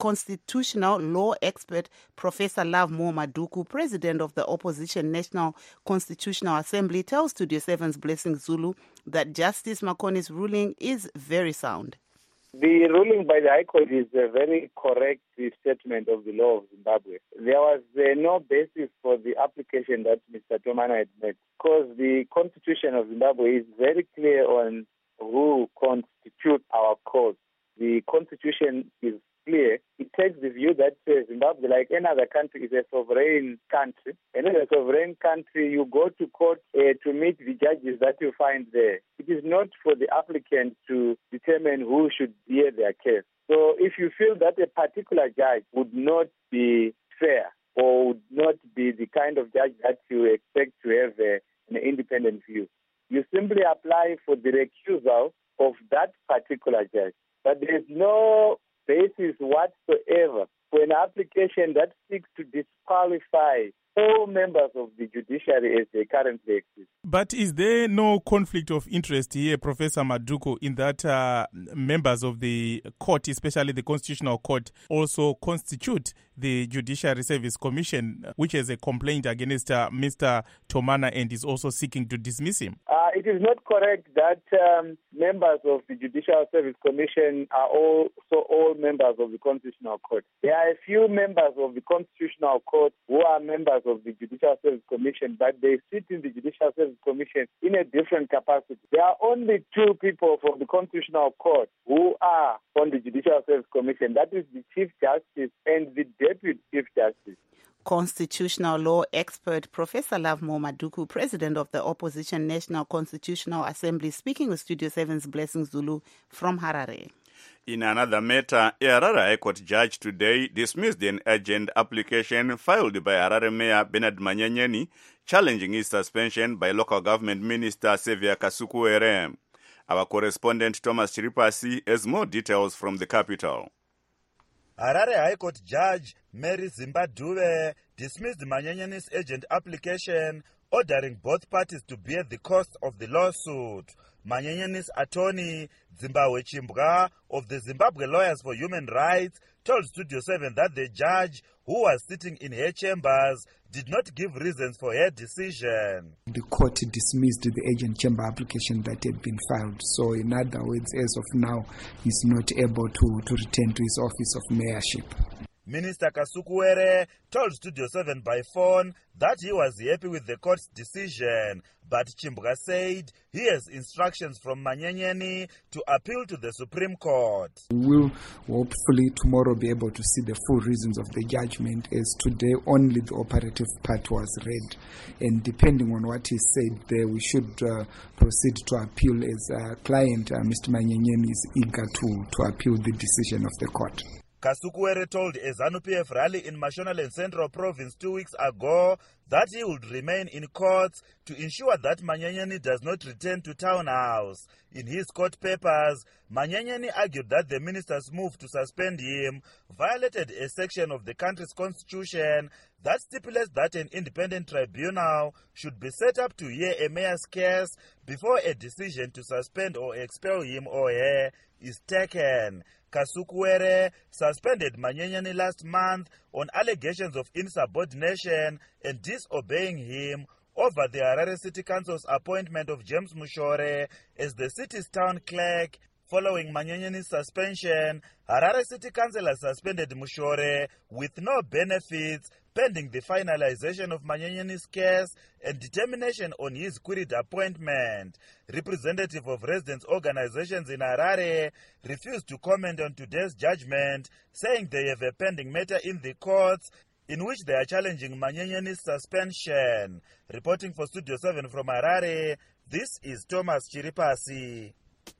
law expert Professor Love Mo Maduku, president of the opposition National Constitutional Assembly, tells Studio 7's Blessing Zulu that Justice Makoni's ruling is very sound. The ruling by the High Court is a very correct statement of the law of Zimbabwe. There was no basis for the application that Mr. Tomana had made, because the Constitution of Zimbabwe is very clear on who constitute our courts. The Constitution is clear. It takes the view that Zimbabwe, like any other country, is a sovereign country. And in a sovereign country, you go to court to meet the judges that you find there. It is not for the applicant to determine who should hear their case. So if you feel that a particular judge would not be fair or would not be the kind of judge that you expect to have an independent view, you simply apply for the recusal of that particular judge. But there is no basis whatsoever for an application that seeks to disqualify all members of the judiciary as they currently exist. But is there no conflict of interest here, Professor Maduku, in that members of the court, especially the Constitutional Court, also constitute the Judiciary Service Commission, which has a complaint against Mr. Tomana and is also seeking to dismiss him? It is not correct that members of the Judicial Service Commission are also all members of the Constitutional Court. There are a few members of the Constitutional Court who are members of the Judicial Service Commission, but they sit in the Judicial Service Commission in a different capacity. There are only two people from the Constitutional Court who are on the Judicial Service Commission. That is the Chief Justice and the Deputy Chief Justice. Constitutional law expert Professor Lovemore Maduku, president of the Opposition National Constitutional Assembly, speaking with Studio 7's Blessing Zulu from Harare. In another matter, a Harare High Court judge today dismissed an urgent application filed by Harare Mayor Bernard Manyenyeni challenging his suspension by local government minister Xavier Kasukuwere. Our correspondent Thomas Chiripasi has more details from the capital. Harare High Court Judge Mary Zimbabwe dismissed Manyenyeni's urgent application, ordering both parties to bear the cost of the lawsuit. Manyenyeni's attorney, Zimbabwe Chimbwa, of the Zimbabwe Lawyers for Human Rights, told Studio 7 that the judge, who was sitting in her chambers, did not give reasons for her decision. The court dismissed the agent chamber application that had been filed. So in other words, as of now, he's not able to return to his office of mayorship. Minister Kasukuwere told Studio 7 by phone that he was happy with the court's decision, but Chimbwa said he has instructions from Manyenyeni to appeal to the Supreme Court. We will hopefully tomorrow be able to see the full reasons of the judgment, as today only the operative part was read. And depending on what he said there, we should proceed to appeal, as a client, Mr. Manyenyeni, is eager to appeal the decision of the court. Kasukuwere told a ZANU-PF rally in Mashonaland Central Province 2 weeks ago that he would remain in court to ensure that Manyenyeni does not return to Townhouse. In his court papers, Manyenyeni argued that the minister's move to suspend him violated a section of the country's constitution that stipulates that an independent tribunal should be set up to hear a mayor's case before a decision to suspend or expel him or her is taken. Kasukuwere suspended Manyenyeni last month on allegations of insubordination and disobeying him over the Harare City Council's appointment of James Mushore as the city's town clerk. Following Manyenyeni's suspension, Harare City Council has suspended Mushore with no benefits pending the finalization of Manyenyeni's case and determination on his queried appointment. Representative of residents' organizations in Harare refused to comment on today's judgment, saying they have a pending matter in the courts in which they are challenging Manyenyeni's suspension. Reporting for Studio 7 from Harare, this is Thomas Chiripasi.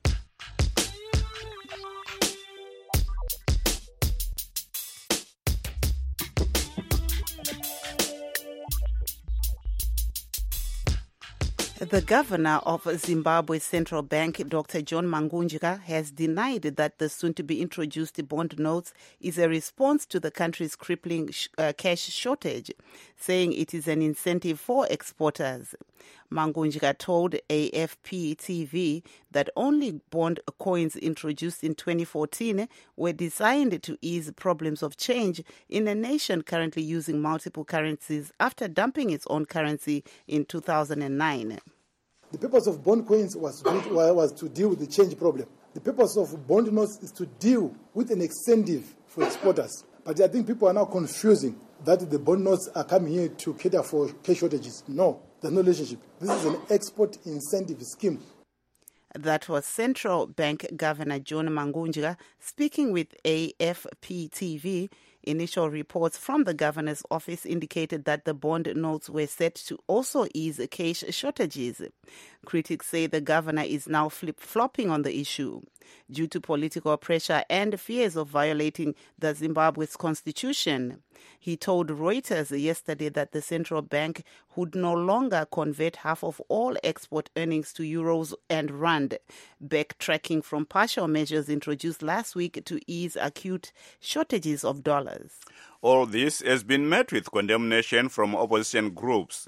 The governor of Zimbabwe's central bank, Dr. John Mangunjika, has denied that the soon-to-be-introduced bond notes is a response to the country's crippling cash shortage, saying it is an incentive for exporters. Mangunjika told AFP TV that only bond coins introduced in 2014 were designed to ease problems of change in a nation currently using multiple currencies after dumping its own currency in 2009. The purpose of bond coins was to deal with the change problem. The purpose of bond notes is to deal with an incentive for exporters. But I think people are now confusing that the bond notes are coming here to cater for cash shortages. No, there's no relationship. This is an export incentive scheme. That was Central Bank Governor John Mangunjika speaking with AFP TV. Initial reports from the governor's office indicated that the bond notes were set to also ease cash shortages. Critics say the governor is now flip-flopping on the issue. Due to political pressure and fears of violating the Zimbabwe's constitution. He told Reuters yesterday that the central bank would no longer convert half of all export earnings to euros and rand, backtracking from partial measures introduced last week to ease acute shortages of dollars. All this has been met with condemnation from opposition groups.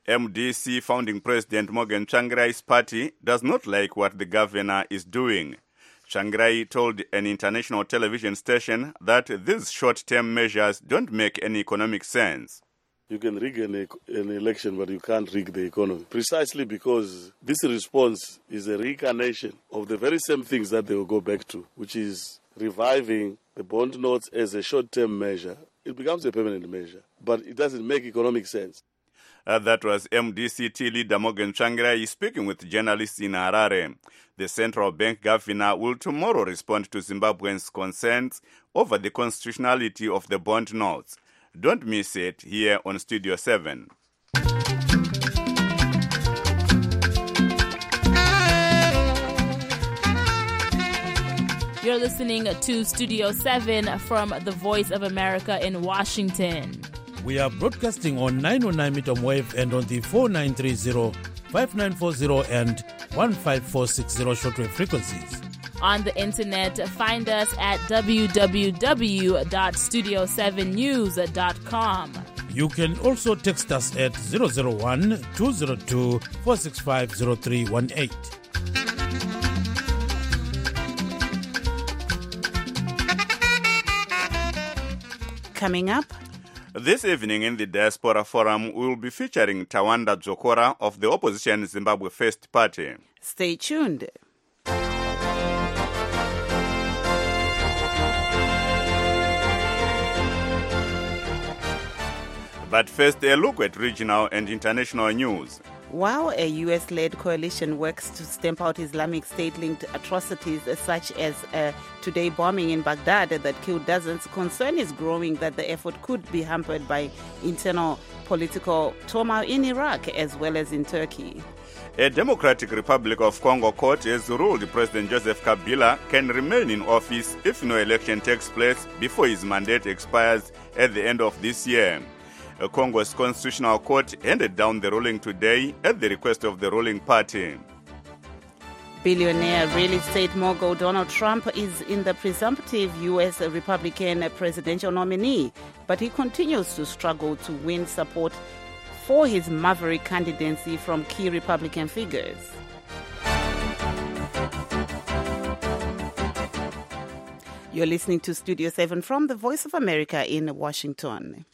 MDC founding president Morgan Tsvangirai's party does not like what the governor is doing. Tsvangirai told an international television station that these short-term measures don't make any economic sense. You can rig an election, but you can't rig the economy. Precisely because this response is a reincarnation of the very same things that they will go back to, which is reviving the bond notes as a short-term measure. It becomes a permanent measure, but it doesn't make economic sense. That was MDCT leader Morgan Tsvangirai speaking with journalists in Harare. The central bank governor will tomorrow respond to Zimbabweans' concerns over the constitutionality of the bond notes. Don't miss it here on Studio 7. You're listening to Studio 7 from the Voice of America in Washington. We are broadcasting on 909 meter wave and on the 4930, 5940 and 15460 shortwave frequencies. On the internet, find us at www.studio7news.com. You can also text us at 001-202-465-0318. Coming up, this evening in the Diaspora Forum, we will be featuring Tawanda Dzokora of the opposition Zimbabwe First Party. Stay tuned. But first, a look at regional and international news. While a U.S.-led coalition works to stamp out Islamic State-linked atrocities such as today bombing in Baghdad that killed dozens, concern is growing that the effort could be hampered by internal political turmoil in Iraq as well as in Turkey. A Democratic Republic of Congo court has ruled President Joseph Kabila can remain in office if no election takes place before his mandate expires at the end of this year. Congo's Constitutional Court handed down the ruling today at the request of the ruling party. Billionaire real estate mogul Donald Trump is in the presumptive U.S. Republican presidential nominee, but he continues to struggle to win support for his maverick candidacy from key Republican figures. You're listening to Studio 7 from the Voice of America in Washington.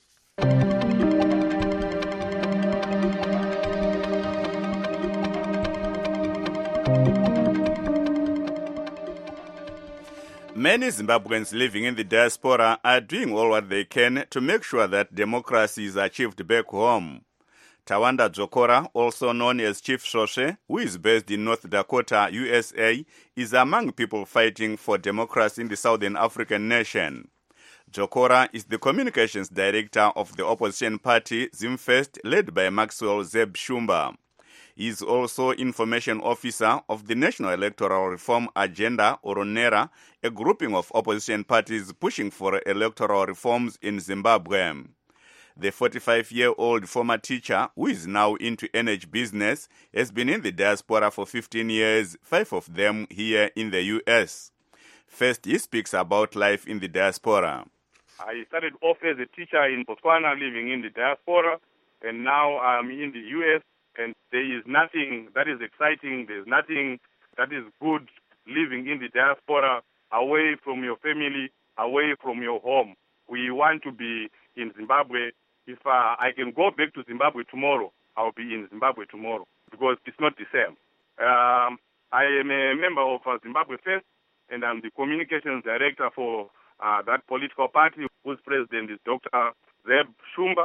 Many Zimbabweans living in the diaspora are doing all what they can to make sure that democracy is achieved back home. Tawanda Dzokora, also known as Chief Shoshe, who is based in North Dakota, USA, is among people fighting for democracy in the Southern African nation. Dzokora is the communications director of the opposition party Zimfirst, led by Maxwell Zeb Shumba. He is also information officer of the National Electoral Reform Agenda, or NERA, a grouping of opposition parties pushing for electoral reforms in Zimbabwe. The 45-year-old former teacher, who is now into energy business, has been in the diaspora for 15 years, 5 of them here in the U.S. First, he speaks about life in the diaspora. I started off as a teacher in Botswana, living in the diaspora, and now I'm in the U.S., and there is nothing that is exciting, there's nothing that is good living in the diaspora, away from your family, away from your home. We want to be in Zimbabwe. If I can go back to Zimbabwe tomorrow, I'll be in Zimbabwe tomorrow, because it's not the same. I am a member of Zimbabwe First, and I'm the communications director for that political party, whose president is Dr. Zeb Shumba.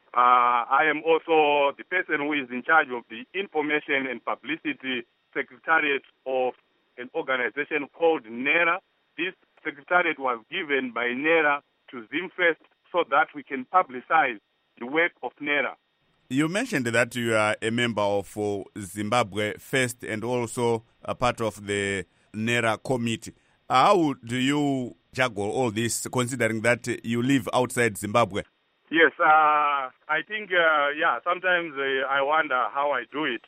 I am also the person who is in charge of the Information and Publicity Secretariat of an organization called NERA. This secretariat was given by NERA to Zimfirst so that we can publicize the work of NERA. You mentioned that you are a member of Zimbabwe First and also a part of the NERA committee. How do you juggle all this, considering that you live outside Zimbabwe? Yes, I think, sometimes I wonder how I do it.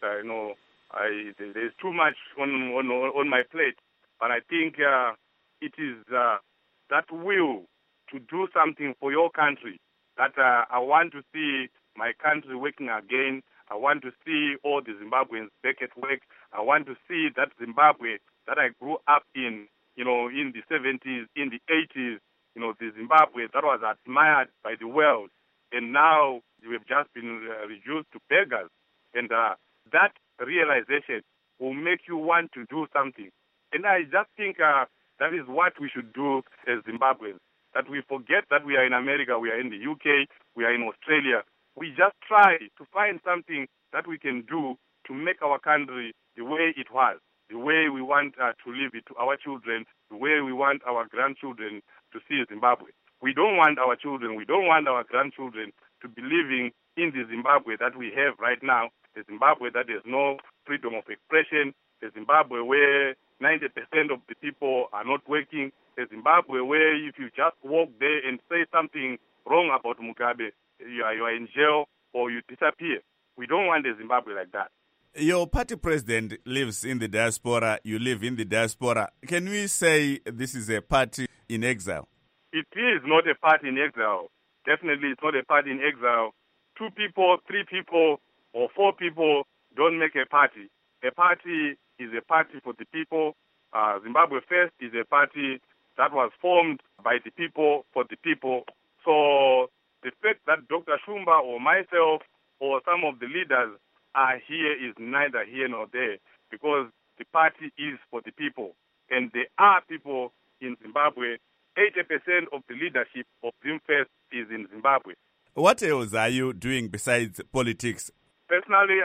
There's too much on my plate, but I think it is that will to do something for your country that I want to see my country working again. I want to see all the Zimbabweans back at work. I want to see that Zimbabwe that I grew up in, in the 70s, in the 80s, the Zimbabwe that was admired by the world. And now we have just been reduced to beggars. And that realization will make you want to do something. And I just think that is what we should do as Zimbabweans, that we forget that we are in America, we are in the UK, we are in Australia. We just try to find something that we can do to make our country the way it was, the way we want to leave it to our children, the way we want our grandchildren to see Zimbabwe. We don't want our children, we don't want our grandchildren to be living in the Zimbabwe that we have right now, the Zimbabwe that has no freedom of expression, the Zimbabwe where 90% of the people are not working, the Zimbabwe where if you just walk there and say something wrong about Mugabe, you are in jail or you disappear. We don't want a Zimbabwe like that. Your party president lives in the diaspora, you live in the diaspora. Can we say this is a party in exile? It is not a party in exile. Definitely it's not a party in exile. 2 people, 3 people, or 4 people don't make a party. A party is a party for the people. Zimbabwe First is a party that was formed by the people for the people. So the fact that Dr. Shumba or myself or some of the leaders are here is neither here nor there, because the party is for the people. And there are people in Zimbabwe. 80% of the leadership of ZimFirst is in Zimbabwe. What else are you doing besides politics? Personally,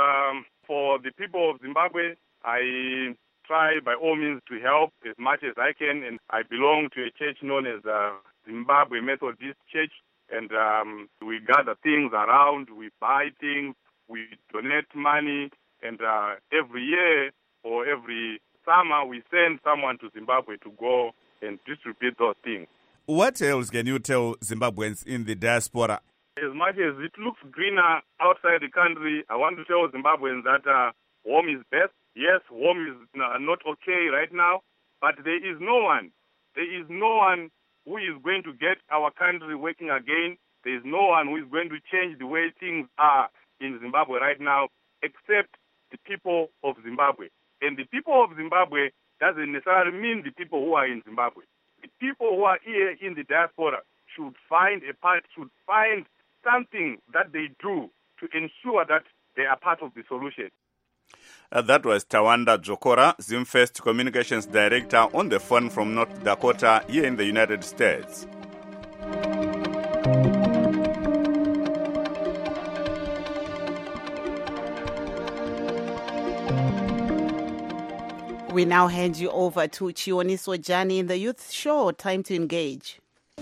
for the people of Zimbabwe, I try by all means to help as much as I can. And I belong to a church known as Zimbabwe Methodist Church. And we gather things around, we buy things, we donate money. And every year or every summer, we send someone to Zimbabwe to go and distribute those things. What else can you tell Zimbabweans in the diaspora? As much as it looks greener outside the country, I want to tell Zimbabweans that home is best. Yes, home is not okay right now, but there is no one who is going to get our country working again. There is no one who is going to change the way things are in Zimbabwe right now, except the people of Zimbabwe. And the people of Zimbabwe doesn't necessarily mean the people who are in Zimbabwe. The people who are here in the diaspora should find a part, should find something that they do to ensure that they are part of the solution. That was Tawanda Dzokora, ZimFirst Communications Director, on the phone from North Dakota here in the United States. We now hand you over to Chioniso Jani in the Youth Show, Time to Engage.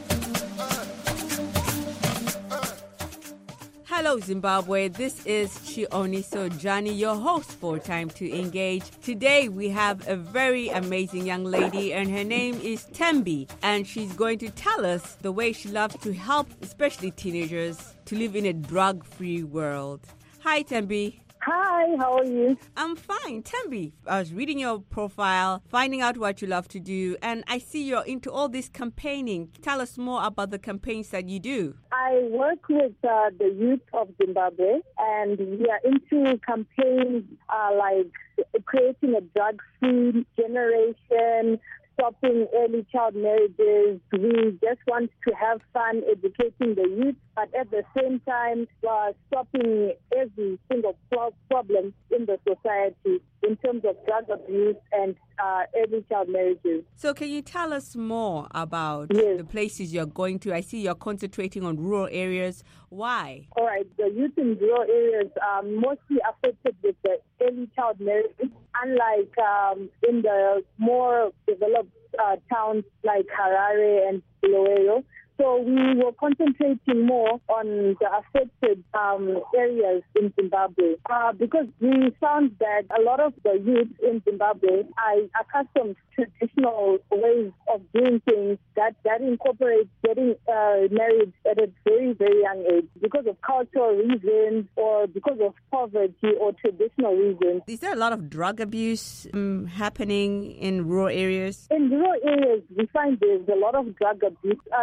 Hello, Zimbabwe. This is Chioniso Jani, your host for Time to Engage. Today, we have a very amazing young lady, and her name is Tembi. And she's going to tell us the way she loves to help, especially teenagers, to live in a drug-free world. Hi, Tembi. Hi, how are you? I'm fine. Tembi, I was reading your profile, finding out what you love to do, and I see you're into all this campaigning. Tell us more about the campaigns that you do. I work with the youth of Zimbabwe, and we are into campaigns like creating a drug-free generation, stopping early child marriages. We just want to have fun educating the youth, but at the same time, stopping every single problem in the society in terms of drug abuse and early child marriages. So can you tell us more about the places you're going to? I see you're concentrating on rural areas. Why? All right. The youth in rural areas are mostly affected with the early child marriage, unlike in the more developed towns like Harare and Bulawayo. So we were concentrating more on the affected areas in Zimbabwe because we found that a lot of the youth in Zimbabwe are accustomed to traditional ways of doing things that incorporate getting married at a very, very young age because of cultural reasons or because of poverty or traditional reasons. Is there a lot of drug abuse happening in rural areas? In rural areas, we find there's a lot of drug abuse. A lot of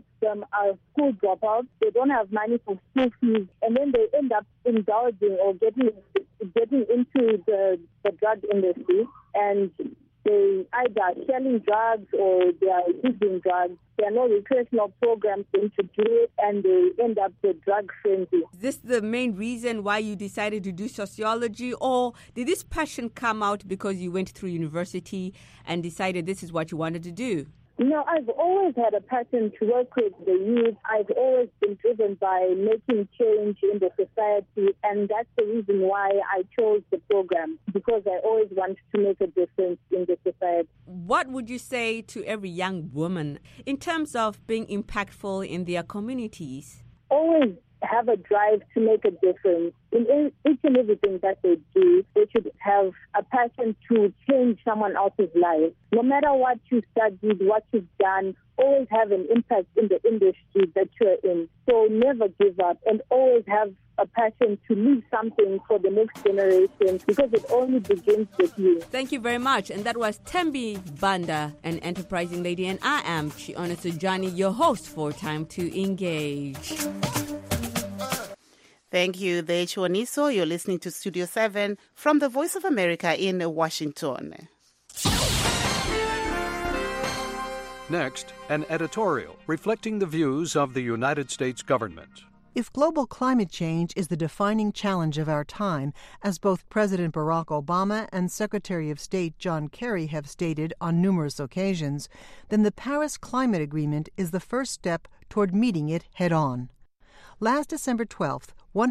them are school dropouts. They don't have money for school fees, and then they end up indulging or getting into the drug industry, and they either are selling drugs or they are using drugs. There are no recreational programs to do it, and they end up with drug frenzy. Is this the main reason why you decided to do sociology, or did this passion come out because you went through university and decided this is what you wanted to do? I've always had a passion to work with the youth. I've always been driven by making change in the society, and that's the reason why I chose the program, because I always wanted to make a difference in the society. What would you say to every young woman in terms of being impactful in their communities? Always have a drive to make a difference in each and everything that they do. They should have a passion to change someone else's life. No matter what you studied, what you've done, always have an impact in the industry that you're in. So never give up, and always have a passion to leave something for the next generation, because it only begins with you. Thank you very much. And that was Thembi Banda, an enterprising lady, and I am Chiona Sojani, your host for Time to Engage. Thank you, there, Chioniso. You're listening to Studio 7 from the Voice of America in Washington. Next, an editorial reflecting the views of the United States government. If global climate change is the defining challenge of our time, as both President Barack Obama and Secretary of State John Kerry have stated on numerous occasions, then the Paris Climate Agreement is the first step toward meeting it head-on. Last December 12th,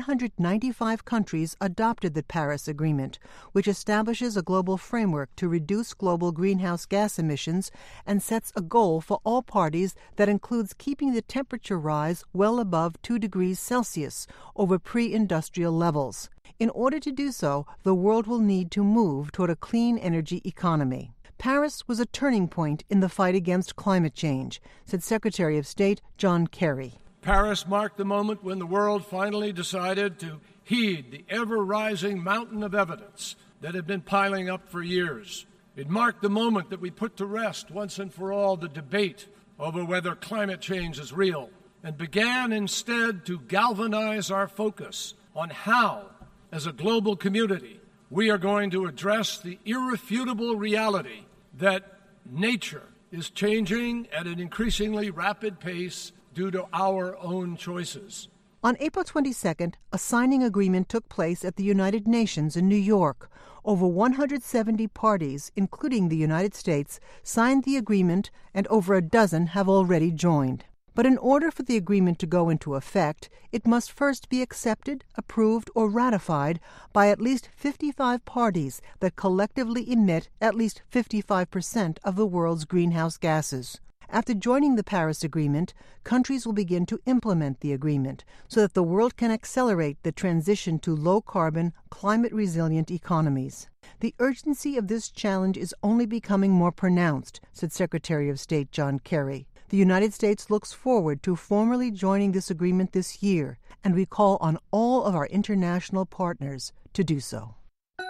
195 countries adopted the Paris Agreement, which establishes a global framework to reduce global greenhouse gas emissions and sets a goal for all parties that includes keeping the temperature rise well above 2 degrees Celsius over pre-industrial levels. In order to do so, the world will need to move toward a clean energy economy. Paris was a turning point in the fight against climate change, said Secretary of State John Kerry. Paris marked the moment when the world finally decided to heed the ever-rising mountain of evidence that had been piling up for years. It marked the moment that we put to rest once and for all the debate over whether climate change is real, and began instead to galvanize our focus on how, as a global community, we are going to address the irrefutable reality that nature is changing at an increasingly rapid pace due to our own choices. On April 22nd, a signing agreement took place at the United Nations in New York. Over 170 parties, including the United States, signed the agreement, and over a dozen have already joined. But in order for the agreement to go into effect, it must first be accepted, approved, or ratified by at least 55 parties that collectively emit at least 55% of the world's greenhouse gases. After joining the Paris Agreement, countries will begin to implement the agreement so that the world can accelerate the transition to low-carbon, climate-resilient economies. The urgency of this challenge is only becoming more pronounced, said Secretary of State John Kerry. The United States looks forward to formally joining this agreement this year, and we call on all of our international partners to do so.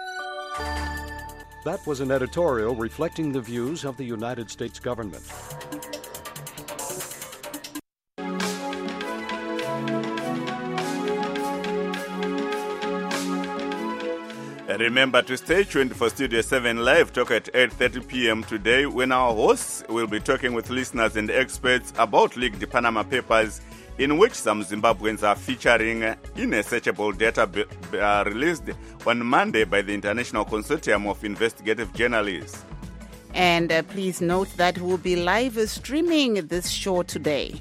That was an editorial reflecting the views of the United States government. Remember to stay tuned for Studio 7 Live Talk at 8:30 p.m. today, when our hosts will be talking with listeners and experts about leaked Panama Papers, in which some Zimbabweans are featuring in a searchable data released on Monday by the International Consortium of Investigative Journalists. And please note that we'll be live streaming this show today.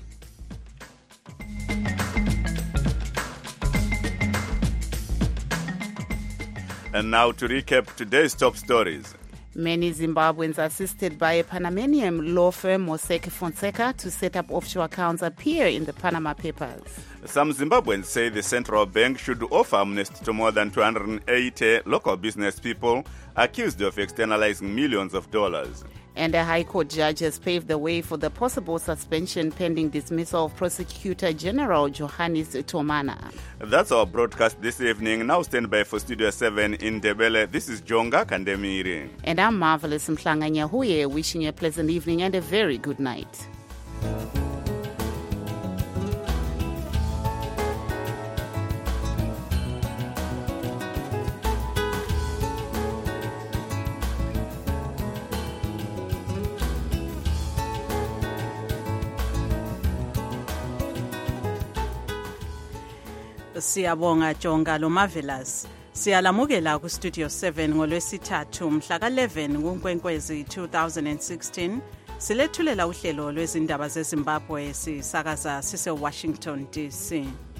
And now to recap today's top stories. Many Zimbabweans assisted by a Panamanian law firm, Mossack Fonseca, to set up offshore accounts appear in the Panama Papers. Some Zimbabweans say the central bank should offer amnesty to more than 280 local business people accused of externalizing millions of dollars. And a High Court judge has paved the way for the possible suspension pending dismissal of Prosecutor General Johannes Tomana. That's our broadcast this evening. Now stand by for Studio 7 in Ndebele. This is Jonga Kandemiri. And I'm Marvelous Mhlanga Nyahuye, wishing you a pleasant evening and a very good night. Siyabonga Jonga lo Marvelous. Siyalamukela ku Studio 7 ngolwesithathu mhla ka-11 kuNkwenkwezi 2016. Silethulela uhlelo lwezindaba zeZimbabwe sisakaza sise Washington DC.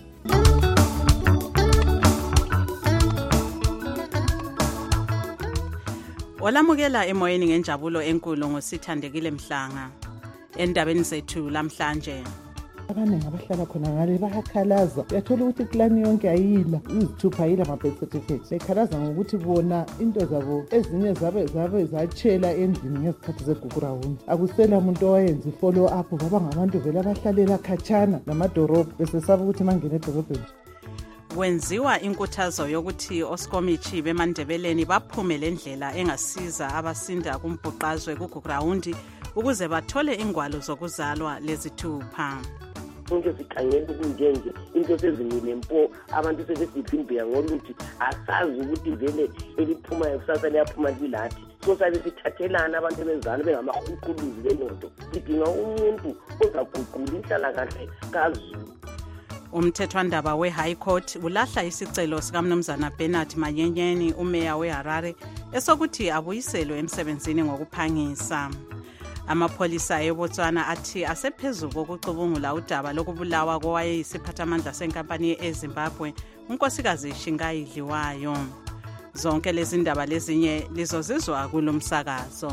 Olamukela emoyeni ngenjabulo enkulu ngosithandekile Mhlanga. Endabeni zethu lamhlanje. Abaningi abahlala khona ngale bayakhalaza. Uyathola ukuthi iklani yonke ayila, izithupha ayila ama-birth certificates. Bekhalaza ngokuthi bona into zabo ezinye zabe zatshela endlini ngezikhathi zeGugurawundi. Akusela umuntu owayenza i-follow up, baba ngabantu vele abahlalela khatshana namadorobho besesaba ukuthi mangene edorobheni. Wenziwa inkuthazo yokuthi osikomichi beMandebeleni baphume lendlela engasiza abasinda kumbhuqazwe kuGugurawundi ukuze bathole ingwalo zokuzalwa lezithupha. Sonke sikhangela kunjenje into sezimile mpo abantu sebesiphimbiya ngoluthi asazi ukuthi vele eliphuma kusasa liyaphuma lilathi so sabe sithathelana abantu benzana bengamahukuluzi benodo sidinga umuntu ozaguqula inhlala kahle kaZulu. Umthethwandaba we-High Court ulahla isicelo sikaMnumzana Bernard Manyenyeni umeya weHarare esokuthi abuyiselwe emsebenzini ngokuphangisa. Amapholisa eBotswana athi asephezulu kokucubungula udaba lokubulawa kowayeyisiphathamandla senkampani yeZimbabwe unkosikazi Shingai Dliwayo. Zonke lezi ndaba lezinye lizozizwa kulomsakazo.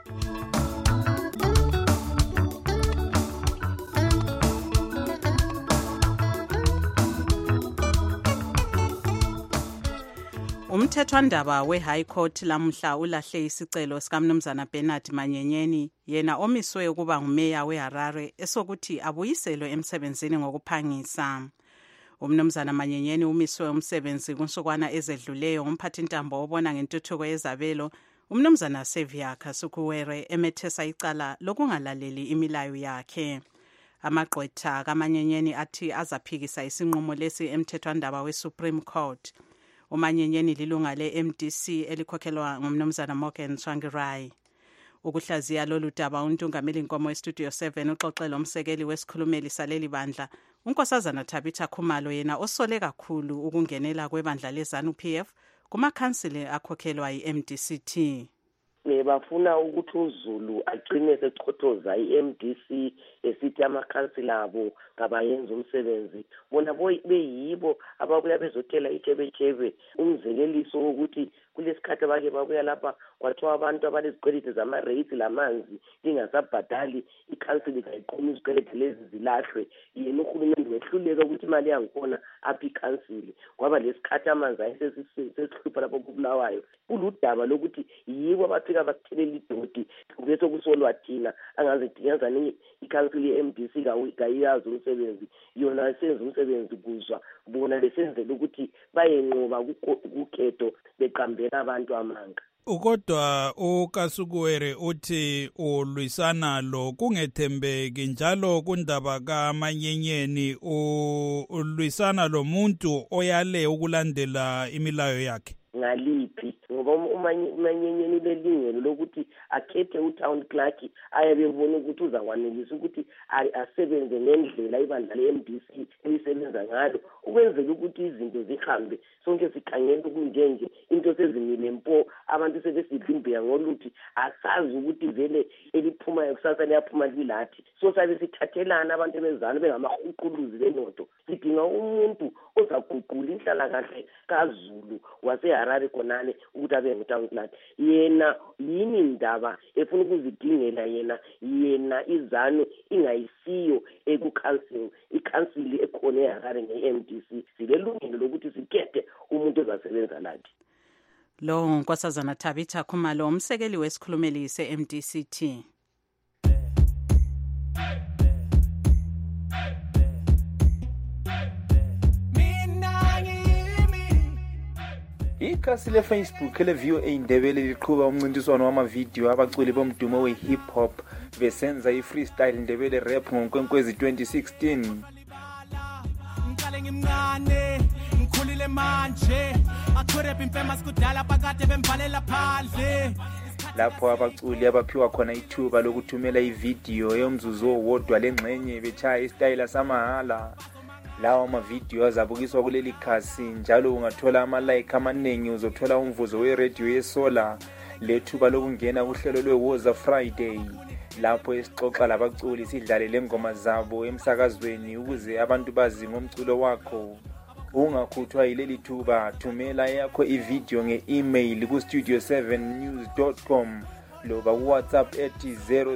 Umthethwandaba we-High Court lamhla ulahle isicelo sikaMnumzana Bernard Manyenyeni yena omiswe ukuba ngumeya weHarare esokuthi abuyiselwe emsebenzini ngokuphangisa. Umnumzana Manyenyeni umiswe umsebenzi kunsukwana ezedluleyo ngumphathintambo obona ngentuthuko yezabelo umnumzana Xavier Kasukuwere emethesa icala lokungalaleli imilayo yakhe. Amagqwetha kaManyenyeni athi azaphikisa isinqumo lesi emthethwandaba we-Supreme Court. Umanyenyeni lilunga le-MDC elikhokhelwa ngumnumzana Morgan Tsvangirai. Ukuhlaziya lolu daba untungameli Nkomo eStudio 7 uxoxela umsekeli wesikhulumeli saleli bandla unkosazana Tabitha Khumalo yena osole kakhulu ukungenela kwebandla leZANU-PF kumakhansile akhokhelwa yi-MDCT. Bafuna ukuthi uZulu agcine sechothoza i-MDC esithi amakhansila abo ngabayenza umsebenzi bona beyibo ababuya bezotela itshebetshebe umzekeliso wokuthi kulesikhathi abake babuya lapha kwathiwa abantu abalezikweleti zama-rates lamanzi lingasabhadali ikhansili kayiqoma izikweleti lezi zilahlwe yena uhulumeni wehluleka ukuthi imali yangikhona apha ikhansili kwaba lesikhathi amanzi ayesesihlupha lapho kubulawayo kuludaba lokuthi yibo abafika bakuthelela idoti bese kusolwa thina angazidingazani ikhansili ye-MDC kayiyazi umsebenzi yona isenza umsebenzi kuzwa bona lesenzela ukuthi bayenqoba kuketo beqambela abantu amanga. Ukodwa uKasukuwere uthi ulwisana lo kungethembeki njalo kundaba kaManyenyeni ulwisana lo muntu oyale ukulandela imilayo yakhe. Ngaliphi ngoba uManyenyeni lelingelo lokuthi akhethe uTown Clerk ayebebona ukuthi uzakwanelisa ukuthi asebenze ngendlela ibandla le-MDC elisebenza ngalo ukwenzela ukuthi izinto zihambe sonke sikhangela kunjenje into sezimile mpo abantu sebesiphimbiya ngoluthi asazi ukuthi vele eliphuma kusasa liyaphuma lilathi so sabe sithathelana abantu benzana bengamahukuluzi benodo sidinga umuntu ozaguqula inhlala kahle kaZulu waseHarare konane ukuthi abe nguTown Clerk yena yini indaba efuna ukuzidingela yena iZANU ingayisiyo ekukhansili ikhansili ekhona eHarare nge-MDC silelungelo lokuthi sikhethe umuntu ozasebenza lathi. Lo nkosazana Tabitha Khumalo umsekeli wesikhulumeli se-MDCT. Ikhasi le-Facebook le-VOA Indebele liqhuba umncintiswano wamavidiyo abaculi bomdumo we-hip hop besenza i-freestyle Ndebele rap ngoNkwenkwezi 2016. Ngiqale ngimncane ngikhulile manje akurap imfema sikudala phakade bemvalela phandle lapho abaculi abaphiwa khona ithuba lokuthumela ividiyo yomzuzu owodwa lengxenye bechaya istyle samahala. lawa amavidiyo azabukiswa kuleli khasi njalo ungathola ama-like amaningi, uzothola umvuzo we-radio yesolar lethuba lokungena kuhlelo lwe-Woza Friday lapho esixoxa labaculi sidlalele ngoma zabo emsakazweni ukuze abantu bazi ngomculo wakho. Ungakhuthwa yileli thuba, thumela yakho ivideo nge-email ku-studio7news.com loba ku-WhatsApp ethi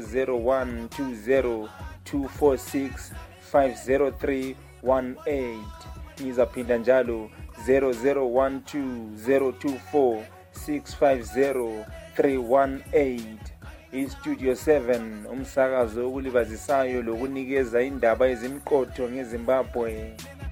0012024650318. Ngizaphinda njalo 0012024650318. iStudio 7 umsakazo okulibazisayo lokunikeza indaba ezimqotho ngeZimbabwe.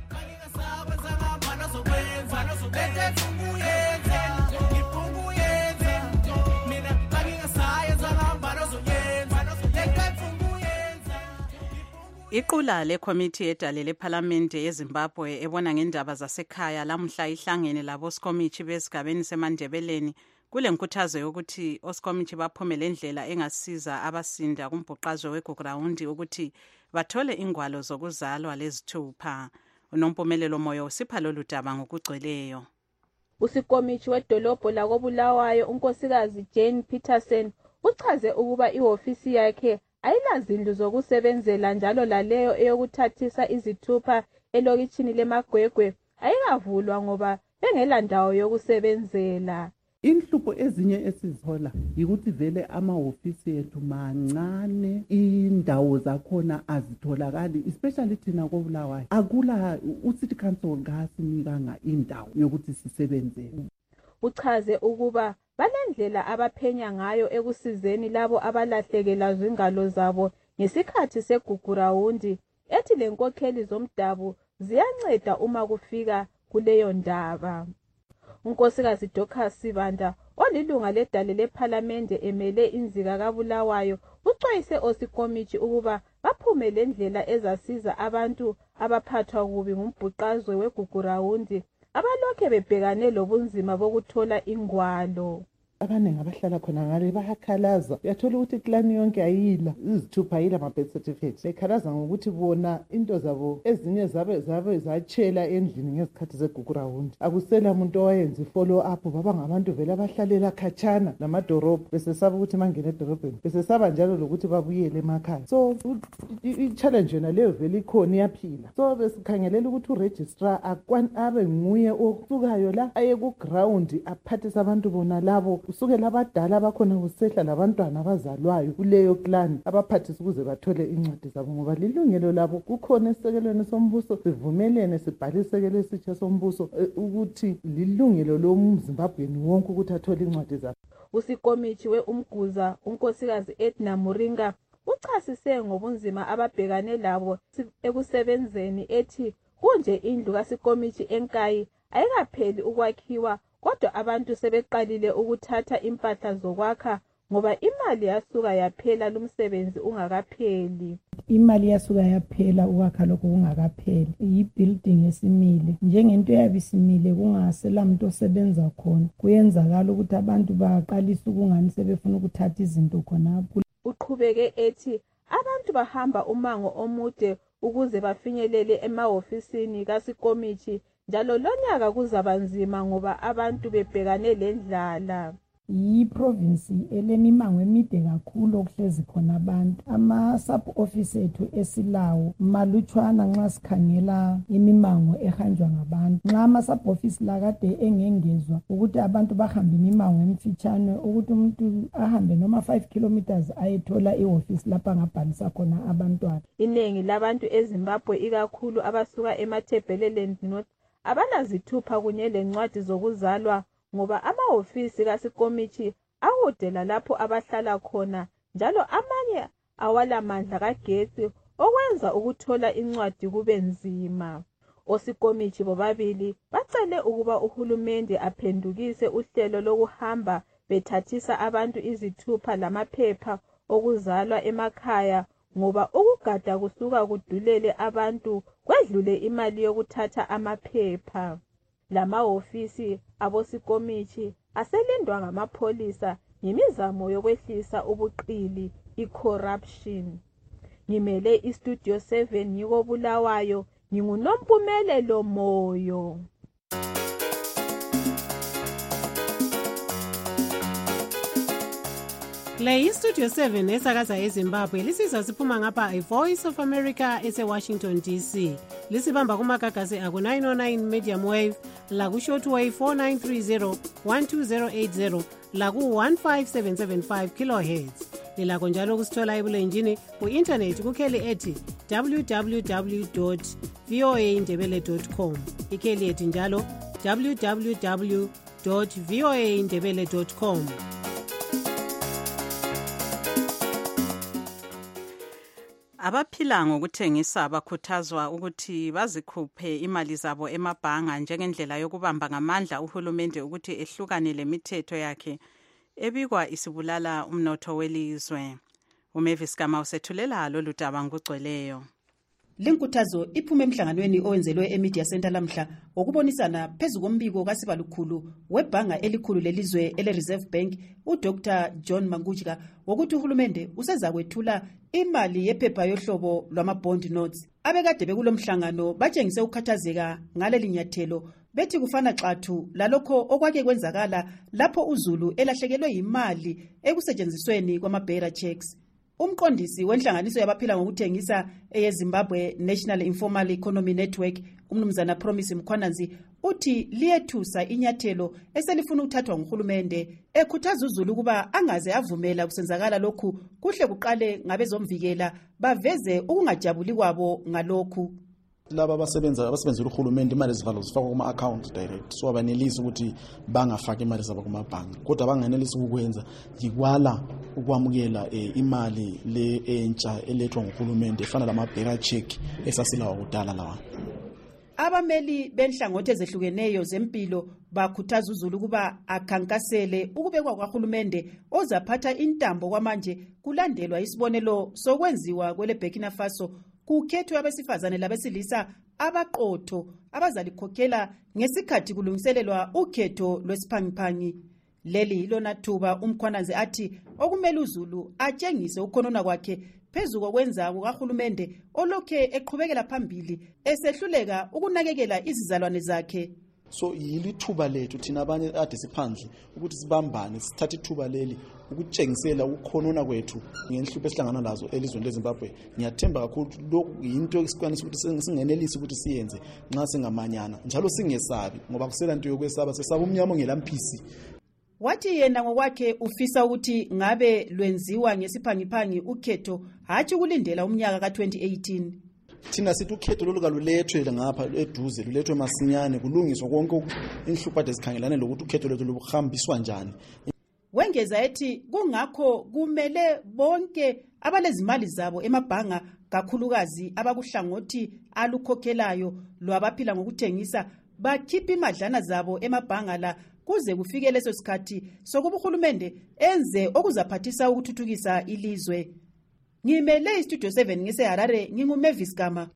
Iqula lekomiti edale lephalamende yeZimbabwe ebona ngendaba zasekhaya lamuhla ihlangene labosikomithi besigabeni semandebeleni kule nkuthazo yokuthi osikomithi baphume lendlela engasiza abasinda kumbhuqazo weGugurawundi ukuthi bathole ingwalo zokuzalwa lezithupha. Unompumelelo Moyo usipha lolu daba ngokugcweleyo. Usikomithi wedolobho lakoBulawayo unkosikazi Jane Peterson uchaze ukuba ihofisi yakhe ayilazindlu zokusebenzela njalo laleyo eyokuthathisa izithupha elokitshini leMagwegwe ayikavulwa ngoba bengela ndawo yokusebenzela. Inhlupho ezinye esizithola yikuthi vele amahofisi ethu mancane, indawo zakhona azitholakali, especially thina koBulawayo. Akula uCity Council ngasinikanga indawo yokuthi sisebenzele. Uchaze ukuba balendlela abaphenya ngayo ekusizeni labo abalahlekela zingalo zabo ngesikhathi segugurawundi, ethi lenkokheli zomdabu ziyanceda uma kufika kuleyo ndaba. Unkosikazi Dorcas Sibanda olilunga ledale lephalamende emele inzika kaBulawayo uxwayise osikomithi ukuba baphume lendlela ezasiza abantu abaphathwa kubi ngumbhuqazwe weGugurawundi abalokhe bebhekane lobunzima bokuthola ingwalo. Abaningi abahlala khona ngale bayakhalaza, uyathola ukuthi klani yonke ayila izithupha yila ama-birth certificate. Bekhalaza ngokuthi bona into zabo ezinye zabe zatshela endlini ngezikhathi zeGugurawundi. Akusela umuntu owayenza i-follow up, baba ngabantu vele abahlalela khatshana namadorobho besesaba ukuthi mangene edorobheni, besesaba njalo lokuthi babuyele emakhaya. So i-challenge yona leyo vele ikhona iyaphila. So besikhangelela ukuthi uregistrar abe nguye osukayo la aye ku-ground aphathisa abantu bona labo kusukela abadala bakhona kusehla labantwana abazalwayo kuleyo clan abaphathisa ukuze bathole incwadi zabo ngoba lilungelo labo. Kukhona esisekelweni sombuso sivumelene sibhale isekelo esitsha sombuso ukuthi lilungelo lomZimbabweni wonke ukuthi athole incwadi zabo. Usikomithi weUmguza unkosikazi Edna Muringa uchasise ngobunzima ababhekane labo ekusebenzeni ethi kunje indlu kasikomithi enkayi ayikapheli ukwakhiwa kodwa abantu sebeqalile ukuthatha impahla zokwakha ngoba imali yasuka yaphela lumsebenzi ungakapheli. Imali yasuka yaphela ukwakha lokho kungakapheli. Yi-building esimile njengento yabisimile kungasela muntu osebenza khona kuyenzakala ukuthi abantu baqalisa ukungani sebefuna ukuthatha izinto khonapho. Uqhubeke ethi abantu bahamba umango omude ukuze bafinyelele emahofisini kasikomithi njalo lonyaka kuzaba nzima ngoba abantu bebhekane lendlala. Yi-province elemimango emide kakhulu okuhlezi khona abantu. Ama-sub-office ethu esilawo malutshwana nxa sikhangela imimango ehanjwa ngabantu. Nxa ama-sub-office lakade engengezwa ukuthi abantu bahambe imimango emfitshane ukuthi umuntu ahambe noma 5 kilometers ayethola ihofisi lapha angabhalisa khona abantwana. Inengi labantu eZimbabwe ikakhulu abasuka eMatabeleland North abalazithupha kunye lencwadi zokuzalwa ngoba amahofisi kasikomithi akudela lapho abahlala khona njalo amanye awalamandla kagetsi okwenza ukuthola incwadi kube nzima. Osikomithi bobabili bacele ukuba uhulumende aphendukise uhlelo lokuhamba bethathisa abantu izithupha lamaphepha okuzalwa emakhaya ngoba ukugada kusuka kudulele abantu kwedlule imali yokuthatha amaphepha. Lamahofisi abosikomithi aselindwa ngamapholisa ngemizamo yokwehlisa ubuqili i-corruption. Ngimele iStudio 7 yikoBulawayo nginguNompumelelo Moyo. Le Studio 7 esakaza eZimbabwe lisizwa siphuma ngapha iVoice of America ese-Washington DC. Lisibamba kumagagasi aku-909 medium wave, laku-shortwave 4930 12080, laku-15775 kilohertz. Lilakho njalo ukusithola ebulenjini ku-internet kukheli ethi www.voaindebele.com. Ikheli ethi njalo www.voaindebele.com. Abaphila ngokuthengisa bakhuthazwa ukuthi bazikhuphe imali zabo emabhanga njengendlela yokubamba ngamandla uhulumende ukuthi ehlukane lemithetho yakhe ebikwa isibulala umnotho welizwe. Umavis Gama usethulela lolu daba ngokugcweleyo. Lenkuthazo iphume emhlanganweni owenzelwe eMedia Center lamhla okubonisana phezu kombiko kaSibalukhulu webhanga elikhulu lelizwe ele-Reserve Bank uDr John Mangujika wokuthi uhulumende useza kwethula imali yephepha yohlobo lwama-bond notes. Abekade bekulomhlangano batshengise ukukhathazeka ngaleli nyathelo bethi kufana xathu lalokho okwake kwenzakala lapho uZulu elahlekelwe imali ekusetshenzisweni kwama-bearer checks. Umqondisi wenhlanganiso yabaphila ngokuthengisa eyeZimbabwe National Informal Economy Network umnumzana Promise Mkhwananzi uthi liyethusa inyathelo eselifuna ukuthathwa nguhulumende ekhuthaza uZulu kuba angaze avumela kusenzakala lokhu kuhle kuqale ngabezomvikela baveze ukungajabuli kwabo ngalokhu. Laba abasebenzela uhulumende imali zivalo zifakwa kuma account direct, so abanelisi ukuthi bangafaka imali zabo kuma bhanki, kodwa banganelisi ukwenza yikwala ukwamukela imali le entsha elethwa nguhulumende efana lama bearer check esasilawa kudala lawa. Abameli benhlangothi ezehlukeneyo zempilo bakhuthaza uZulu kuba akhankasele ukubekwa kwahulumende ozaphatha intambo kwamanje kulandelwa isibonelo sokwenziwa kwele Burkina Faso kukhethwe abesifazane labesilisa abaqotho abazalikhokhela ngesikhathi kulungiselelwa ukhetho lwesiphangiphangi. Leli ilona thuba uMkhwananzi athi okumele uZulu atshengise ukhonona kwakhe phezu kokwenza kuhulumende olokhe eqhubekela phambili esehluleka ukunakekela izizalwane zakhe. So yilithuba lethu thina abanye ade siphandle ukuthi sibambane sithathe ithuba leli ukutshengisela ukukhonona kwethu ngenhlupho esihlangana lazo elizweni leZimbabwe. Ngiyathemba kakhulu lokhu into esikwanisa ukuthi singenelisi ukuthi siyenze nxa singamanyana njalo singesabi ngoba kusela into yokwesaba sesaba umnyama ongelamphisi. Wathi yena ngokwakhe ufisa ukuthi ngabe lwenziwa ngesiphangiphangi ukhetho hatshi ukulindela umnyaka ka2018. Thina sithi ukhetho lolukalulethwe ngapha eduze lulethwe masinyane kulungiswa konke inhlupho ade sikhangelane lokuthi ukhetho lethu luhambiswa njani. Wengeza ethi kungakho kumele bonke abalezimali zabo emabhanga kakhulukazi abakuhlangothi alukhokhelayo lwabaphila ngokuthengisa bakhipha imadlana zabo emabhanga la kuze kufike leso sikhathi sokuba uhulumende enze okuzaphathisa ukuthuthukisa ilizwe. Ngimele iStudio 7 ngiseHarare nginguMavis Gama.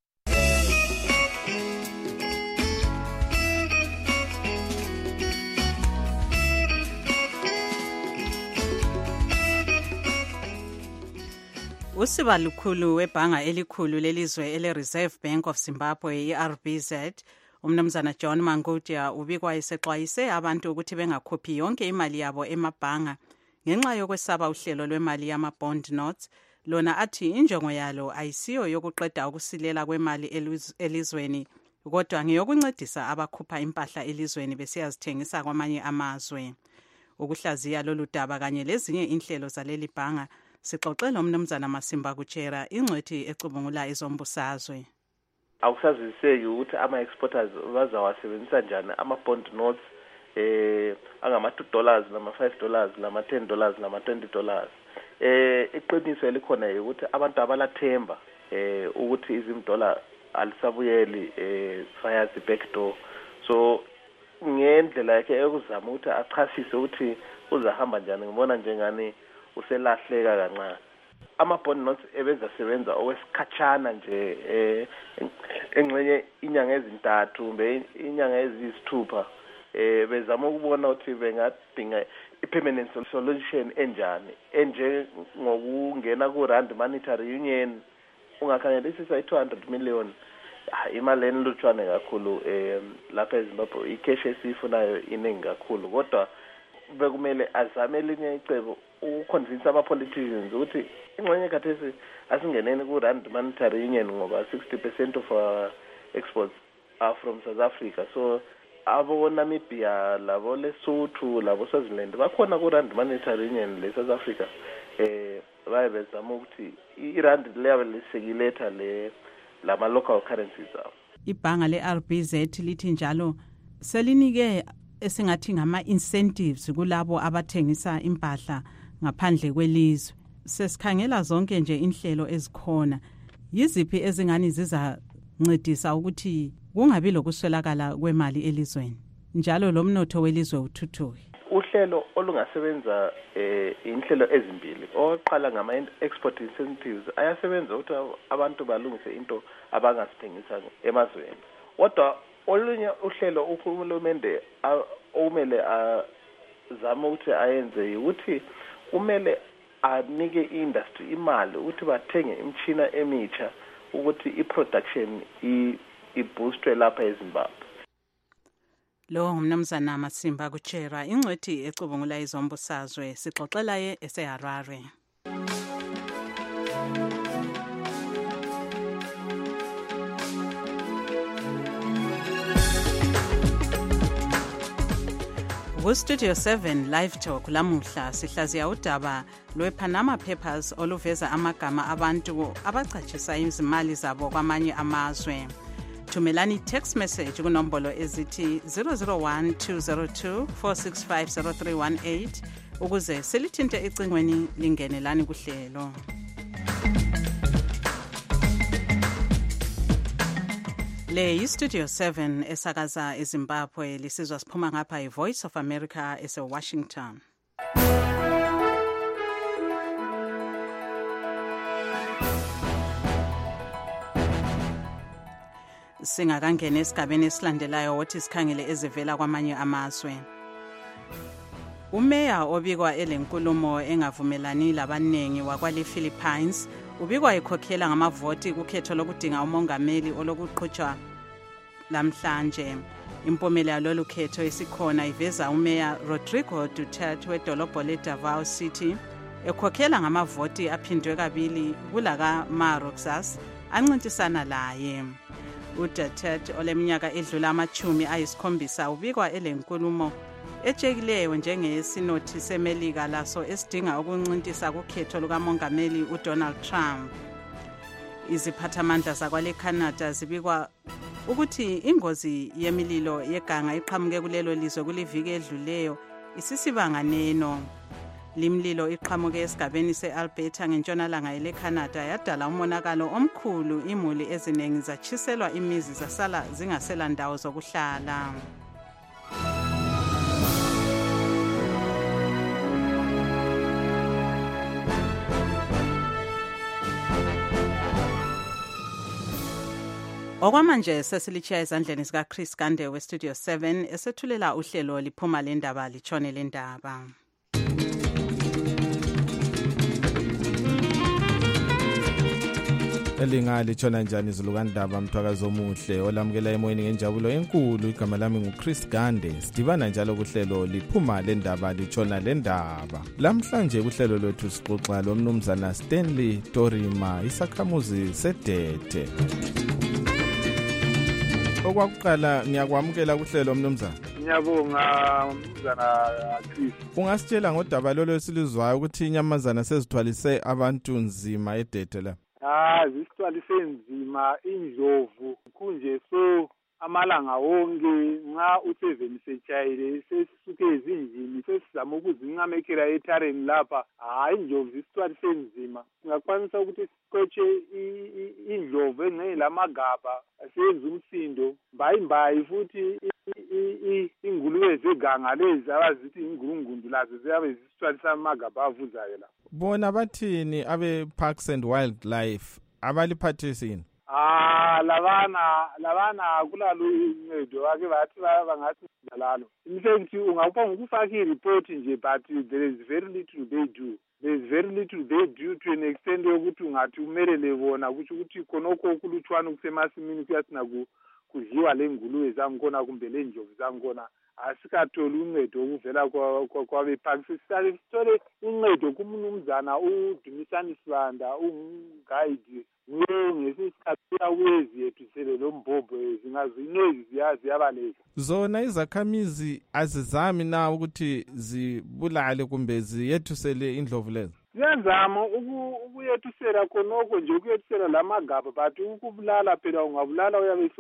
Usibalukhulu webhanga elikhulu lelizwe ele-Reserve Bank of Zimbabwe i-RBZ umnumzana John Mangujika ubikwa esexwayise abantu ukuthi bengakhuphi yonke imali yabo emabhanga ngenxa yokwesaba uhlelo lwemali yama-bond notes. Lona athi injongo yalo ayisiyo yokuqeda ukusilela kwemali elizweni kodwa ngeyokuncedisa abakhupha impahla elizweni besiyazithengisa kwamanye amazwe. Ukuhlaziya lolu daba kanye lezinye inhlelo zaleli bhanga sixoxela umnumzana Masimba Kuchera ingcwethi ecubungula izombusazwe. Akusaziseki ukuthi ama-exporters bazawasebenzisa njani ama-bond notes angama-$2 nama-$5 nama-$10 nama-$20. Iqiniso elikhona ukuthi abantu abalathemba ukuthi izimdola alisabuyeli via the back door. So ngendlela yakhe ekuzama ukuthi achasise ukuthi uzahamba njani ngibona njengani uselahleka kancane. Ama-bond notes ebezasebenza okwesikhatshana nje engxenye inyanga ezintathu kumbe inyanga eziyisithupha bezama ukubona ukuthi bengadinga i-permanent solution enjani ngokungena ku-Rand Monetary Union ungakhangelisisa i-200 million imali enilutshwane kakhulu lapha eZimbabwe icash esifunayo iningi kakhulu kodwa bekumele azame elinye icebo ukuconvince ama-politicians ukuthi ingxenye khathesi asingeneni ku-Rand Monetary Union ngoba 60% of our exports are from South Africa. So abo Namibia, labo Lesotho, labo Swaziland bakhona ku-Rand Monetary Union le South Africa. Baye bezama ukuthi i-rand level lisekiletha lama local currencies abo. Ibhanga le-RBZ lithi njalo selinike esingathi ngama-incentives kulabo abathengisa impahla ngaphandle kwelizwe. Sesikhangela zonke nje inhlelo ezikhona. Yiziphi ezingani zizancedisa ukuthi kungabi lokuswelakala kwemali elizweni njalo lo mnotho welizwe uthuthuke? Uhlelo olungasebenza inhlelo ezimbili. Oqala ngama-export incentives ayasebenza ukuthi abantu balungise into abangasithengisa emazweni. Kodwa olunye uhlelo uhulumende umele azama ukuthi ayenze ukuthi kumele anike i-industry imali ukuthi bathenge imishina emitsha ukuthi i-production iboostwe lapha eZimbabwe. Lo ngumnumzana Masimba Kuchera ingcwethi ecubungula izombusazwe sixoxela ye eseHarare. Studio 7 Live Talk lamuhla sihlaziya udaba lwePanama Papers oluveza amagama abantu abachachisa izimali zabo kwamanye amazwe. Thumelani text message kunombolo ezithi 001-202-465-0318 ukuze silithinte ecingweni lingenelani kuhlelo. Le iStudio 7 esakaza eZimbabwe lisizwa siphuma ngapha iVoice of America eseWashington. Singakangena esigabeni esilandelayo wothi sikhangele ezivela kwamanye amazwe. Umeya obikwa elenkulumo engavumelani labanengi wakwale Philippines ubikwa ekhokhela ngamavoti kukhetho lokudinga umongameli olokuqhutshwa lamhlanje. Impumela yalolu khetho esikhona iveza umeya Rodrigo Duterte wedolobho leDavao City ekhokhela ngamavoti aphindwe kabili kulaka Maroxas ancintisana laye. UDuterte oleminyaka edlula 70 ubikwa elenkulumo echekileyo njengesinothi semelika laso esidinga ukuncintisa kukhetho lukamongameli uDonald Trump. Iziphathamandla zakwale Canada zibikwa ukuthi ingozi yemililo yeganga iqhamuke kulelo lizwe kuliviki edluleyo isisibanga neno. Limlilo iqhamuke esigabeni seAlberta ngentshonalanga leCanada yadala umonakalo omkhulu, imuli eziningi zachiselwa imizi zasala zingasela ndawo zokuhlala. Okwamanje sesilichaya ezandleni zika Chris Gande we Studio 7 esethulela uhlelo liphuma lendaba litshone lendaba. Elingali tshona njani izulukandaba mthwakazi omuhle olamukela emoyeni ngenjabulo enkulu. Igama lami nguChris Gande. Sidibana njalo kuhlelo liphuma lendaba litshona lendaba. Lamhlanje kuhlelo lwethu sixoxa lomnumzana Stanley Torima isakhamuzi sedete. Okwakuqala ngiyakwamukela kuhlelo mnumzana. Ngiyabonga mnumzana Chris. Ungasitshela ngodaba lolo silizwayo ukuthi inyamazana sezithwalise abantu nzima edete la? Zisithwalise nzima indlovu kunje so amalanga wonke nxa u7 setshayile sesisuke ezinjini sesizama ukuzinqamekela ethareni lapha. Indlovu zisithwalise nzima. Singakwanisa ukuthi siqotshe indlovu engeke lamagabha asenza umsindo mbayimbayi futhi ingulube zeganga lezi abazithi ingurungundu lazo ziyabe zisithwalisa amagabha avuzayo la. Bona bathini abe Parks and Wildlife abaliphathisini? lavana akulalo uncedo wake bathi bangathi lalo. In fact, ungakubona ukufaka i-report nje, but there is very little they do. There is very little they do to an extent yokuthi ungathi umelele bona kusho ukuthi khonokho kulutshwana kusemasimini kuyasina kudliwa le ngulube zangkhona kumbe le ndlovu zangkhona asikatholi uncedo okuvela kwabephakisi. Sithole uncedo kumnumzana uDumisani Sibanda ungumguide ngesinye isikhathi uyakuye yethu sele lo mbhobho zingazinezi ziyabaleka. Zona izakhamizi azizami na ukuthi zibulale kumbe ziyethusele indlovu lezo? Siyazama ukuyethusela khonokho nje, ukuyethusela lamagaba, but ukubulala phela ungabulala uyabe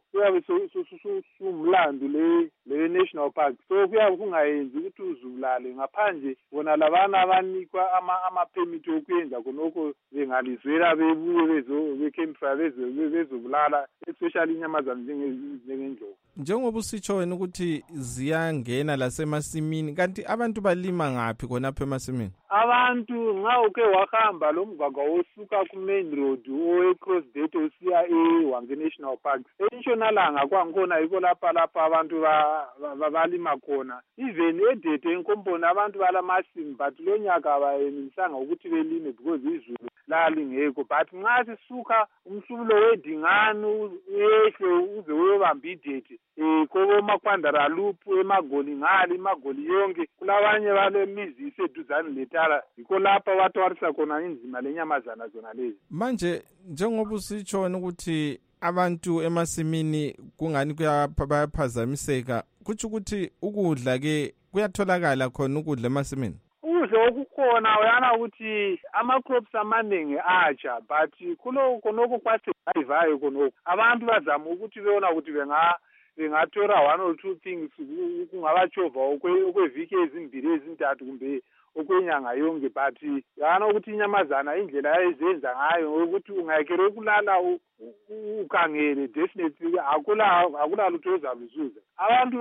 sumlando le national park. So kuyabe kungayenzi ukuthi uzubulale ngaphandle bona labana abanikwa ama-permit okuyenza khonokho bengalizwela bebuye becampfire bezobulala, especially inyamazana njengendlovu. Njengoba usitsho wena ukuthi ziyangena lasemasimini, kanti abantu balima ngaphi khonapha emasimini? Abantu nxa uke wahamba lo mgwaqo osuka ku-main road owe-cross date usiya eWange National Park, entshonalanga kwangikhona yikho lapha abantu balima khona. Even edede enkomponi abantu balamasimu, but lo nyaka abayenisanga ukuthi belime because izulu lalingekho. But nxa sisuka umhlubulo weDingane uyehle uze uyobamba idede komakwandara loop eMagoli ngale iMagoli yonke, kulabanye balemizi iseduzane letala, yikho lapha watwarisa khona inzima lenyamazana zona lezi. Manje njengoba usitshona ukuthi abantu emasimini kungani kuyaphazamiseka, kuthi ukuthi ukudla ke kuyatholakala khona ukudla emasimini? Ukudla okukhona uyana ukuthi ama-crops amaningi atsha, but khonokho kwasevayo khonokho abantu bazama ukuthi beyona ukuthi bengathola one or two things kungabachova okweviki ezimbili ezintathu kumbe okwenyanga yonke, but yana ukuthi inyamazana indlela ezenza ngayo ukuthi ungayekele ukulala ukhangele, definitely akula lutho ozaluzuza. Abantu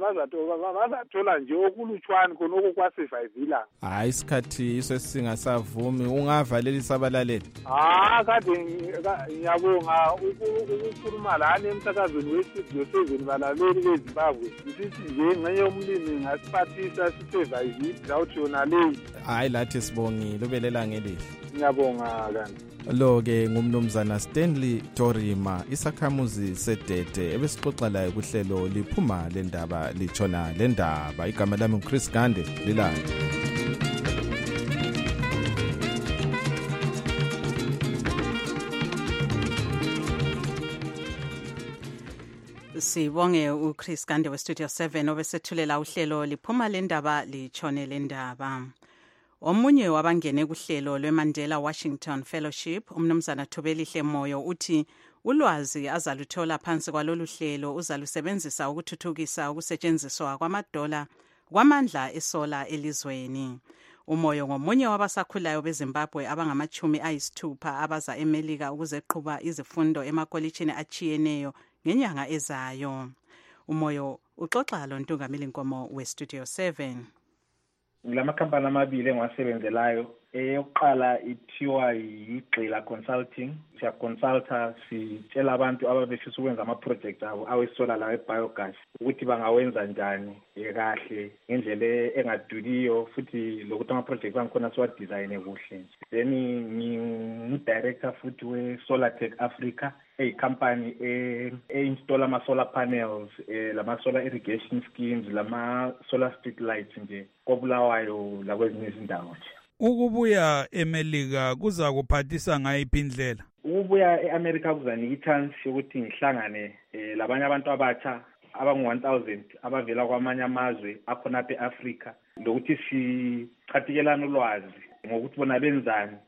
bazathola nje okulutshwana khonokho kwasurvivela. Hayi, isikhathi iso singasavumi, ungavalelisa abalaleli. Kade ngiyabonga ukukhuluma lana emsakazweni westudio 7 balaleli beZimbabwe. Sithi nje ngcenye umlimi ngasiphathisa sisurvive without yona leyi. Hayi, lathi sibongile, ubelela ngelihle. Ngiyabonga kanti. Lo-ke ngumnumzana Stanley Torima, isakhamuzi sedede ebesixoxa layo kuhlelo liphuma le ndaba litshona le ndaba. Igama lami nguChris Gande, lilala. Sibonge uChris Gande weStudio 7 obesethulela uhlelo liphuma le ndaba litshone le ndaba. Omunye wabangene kuhlelo lweMandela Washington Fellowship, umnumzana Thobelihle Moyo, uthi ulwazi azaluthola phansi kwalolu hlelo uzalusebenzisa ukuthuthukisa ukusetshenziswa kwamadola kwamandla esola elizweni. Umoyo ngomunye wabasakhulayo beZimbabwe abangama-60 abaza eMelika ukuzeqhuba izifundo emakolitshini achiyeneyo ngenyanga ezayo. Umoyo uxoxa lo Ntungamili Nkomo weStudio 7. Ngilamakhampani amabili engiwasebenzelayo. Eyokuqala ithiwa yiGxila Consulting. Siyaconsulta, sitshela abantu ababefisa ukwenza ama-project abo awesola lawo ebiogas ukuthi bangawenza njani kahle ngendlela engaduliyo, futhi lokuthi ama-project angikhona siwadizayine kuhle. Then ngi-director futhi we-Solartech Africa, eyikhampani e-install ama-solar panels, lama-solar irrigation schemes, lama-solar street lights nje koBulawayo lakwezinye izindawo nje. Ukubuya eMelika kuza kuphathisa ngayiphi indlela? Ukubuya eAmerica kuzanika i-chance yokuthi ngihlangane labanye abantu abatsha abangu-1000 abavela kwamanye amazwe akhonapha e-Afrika, lokuthi sichatikelane ulwazi ngokuthi bona benzani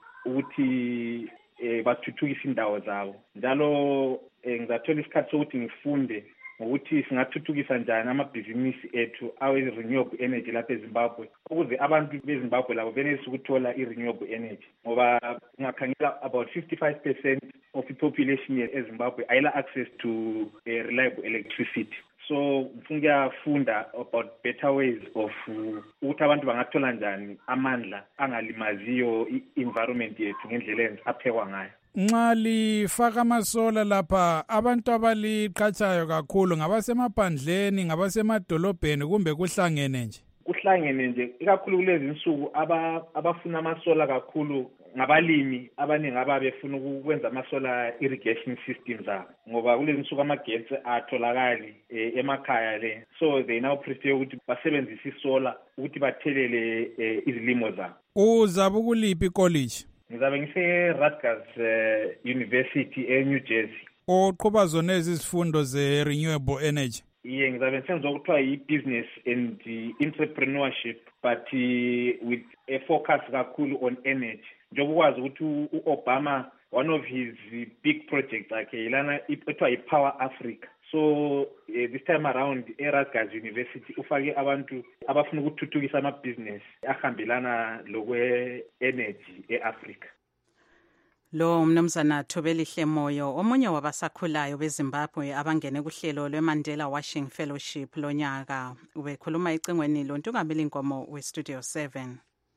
ukuthi bathuthukise indawo zabo. Njalo ngizathola isikhathi sokuthi ngifunde ngokuthi singathuthukisa njani amabhizinisi ethu awe-renewable energy lapha eZimbabwe, ukuze abantu beZimbabwe labo benelise ukuthola i-renewable energy, ngoba ungakhangela about 55% of i-population eZimbabwe ayila access to reliable electricity. So ngifuna ukuyafunda about better ways of ukuthi abantu bangathola njani amandla angalimaziyo i-environment yethu ngendlela aphekwa ngayo. Nxa lifaka amasola lapha abantu abaliqhatshayo kakhulu ngabasemaphandleni, ngabasemadolobheni kumbe kuhlangene nje? Kuhlangene nje, ikakhulu kulezi insuku abafuna amasola kakhulu ngabalimi abaningi ababefuna ukwenza amasolar irrigation systems abo, ngoba kulezi insuku amagetsi atholakali emakhaya le, so they now prefer ukuthi basebenzise isola ukuthi bathelele izilimo zabo. Uzabe ukuliphi college? Ngizabe ngise-Rutgers University eNew Jersey. Uqhuba zona izifundo ze-renewable energy? Iye, ngizabe ngisenza okuthiwa yi-business and entrepreneurship, but with a focus kakhulu on energy. Njengoba ukwazi ukuthi u-Obama, one of his big projects akhe yilana ethiwa yi-Power Africa. So this time around eRutgers University ufake abantu abafuna ukuthuthukisa amabhizinesi ahambelana lokwe-energy e-Africa. Lo mnumzana Thobelihle Moyo, omunye wabasakhulayo beZimbabwe abangene kuhlelo lweMandela Washing Fellowship lonyaka, ubekhuluma ecingweni loNtungameli Nkomo weStudio 7.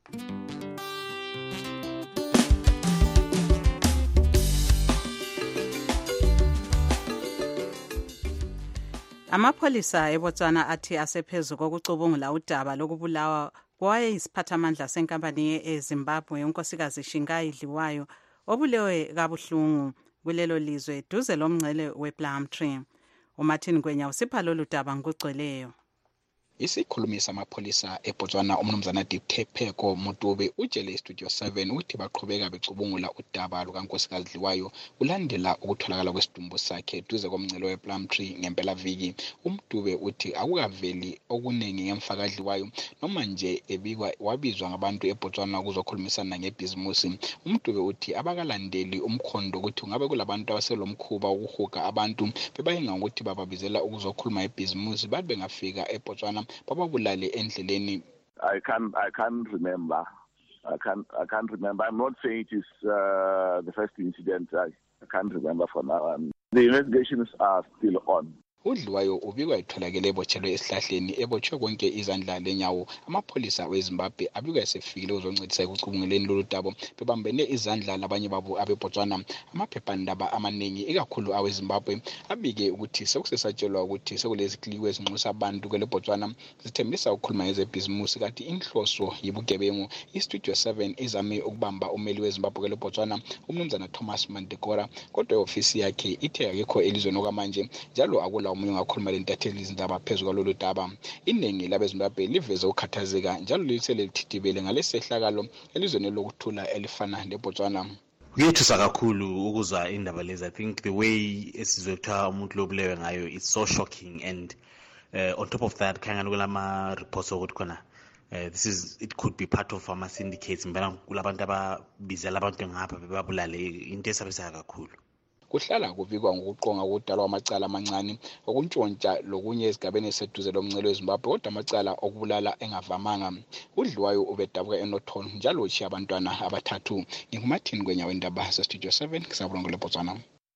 Amapholisa eBotswana athi asephezu kokucubungula udaba lokubulawa kwayisiphathamandla senkampani eZimbabwe unkosikazi Shingai Dliwayo obulewe kabuhlungu kulelo lizwe duze lomngcele wePlumtree. uMartin Ngwenya usipha lolu daba ngokugcweleyo. Isikhulumi samapholisa eBotswana umnumzana Diptepheko Mutube utshele iStudio 7 ukuthi baqhubeka becubungula udaba lukankosikazi Dliwayo ulandela ukutholakala kwesidumbu sakhe duze komngcelo wePlumtree ngempela viki. Umdube uthi akukaveli okuningi ngemfaka Dliwayo noma nje wabizwa ngabantu eBotswana ukuzokhulumisana ngebhizimusi. Umdube uthi abakalandeli umkhondo ukuthi ngabe kulabantu abaselomkhuba ukuhuga abantu bebayinga ukuthi bababizela ukuzokhuluma ngebhizimusi bathi bengafika eBotswana bababulale endleleni. I can't remember. I can't remember. I'm not saying it is the first incident. I can't remember for now. The investigations are still on. uDliwayo ubikwa etholakele ebotshelwe esihlahleni ebotshwe konke izandla lenyawo. Amapholisa weZimbabwe abikwa esefikile uzoncedisa ekucubunguleni lolu daba bebambene izandla labanye babo abeBotswana. Amaphephandaba amaningi ikakhulu aweZimbabwe abike ukuthi sekusesatshelwa ukuthi sekulezikliwe ezinxusa abantu kweleBotswana zithembisa ukukhuluma ngezebhizimusi kanti inhloso yibugebengu. iStudio 7 izame ukubamba umeli weZimbabwe kweleBotswana umnumzana Thomas Mandekora kodwa iofisi yakhe ithe akekho elizweni okwamanje njalo akula umunye ngakhuluma lentatheli izindaba phezulu kwalolu daba. Iningi labeZimbabwe liveze ukukhathazeka njalo lisele lithidibele ngalesehlakalo elizweni lokuthula elifana leBotswana. Kuyethusa kakhulu ukuzwa indaba lezi. I think the way esizotha umuntu lobulewe ngayo it's so shocking and on top of that khangana kulama reports ukuthi khona it could be part of ama syndicates mbana kulabantu ababizela abantu ngapha bebabulale into esabisa kakhulu. Kuhlala kuvikwa ngokuqonga ukudalwa amacala amancane okuntshontsha lokunye ezigabeni eseduze lomngcelo weZimbabwe kodwa amacala okubulala engavamanga. uDliwayo ubedabuka eNorton njalo ushiya abantwana abathathu. NginguMartin Ngwenya wendaba zeStudio 7 ngisabulongo leBotswana.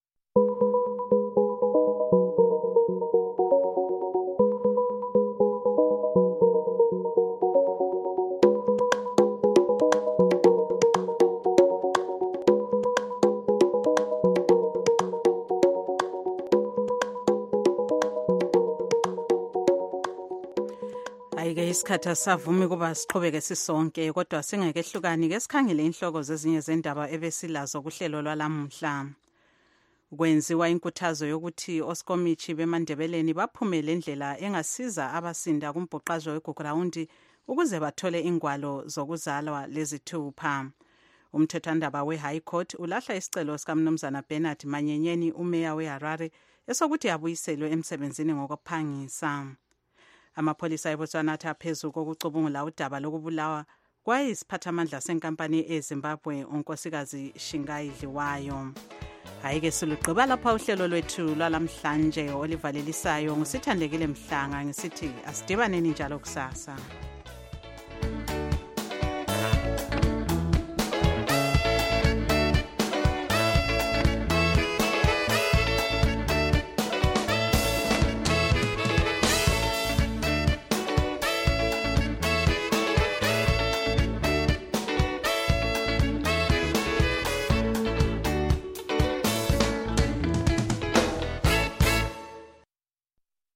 Isikhathi asavumi kuba siqhubeke sisonke kodwa singeke hlukani ke sikhangele inhloko zezinye zendaba ebesilazo kuhlelo lwalamhla. Kwenziwa inkuthazo yokuthi osikomichi beMandebeleni baphumele indlela engasiza abasinda kumbhoqazo weGugurawundi ukuze bathole ingwalo zokuzalwa lezithupha. Umthethwandaba weHigh Court ulahla isicelo sikamnumzana Bernard Manyenyeni umeya weHarare esokuthi abuyiselwe emsebenzini ngokuphangisa. Amapholisa eBotswana atha phezulu kokucubungula udaba lokubulawa kwayisiphathamandla senkampani eZimbabwe unkosikazi Shingai Dliwayo. Hayike silugqiba lapha uhlelo lwethu lwalamhlanje olivalelisayo ngusithandekile Mhlanga ngisithi asidibaneni njalo kusasa.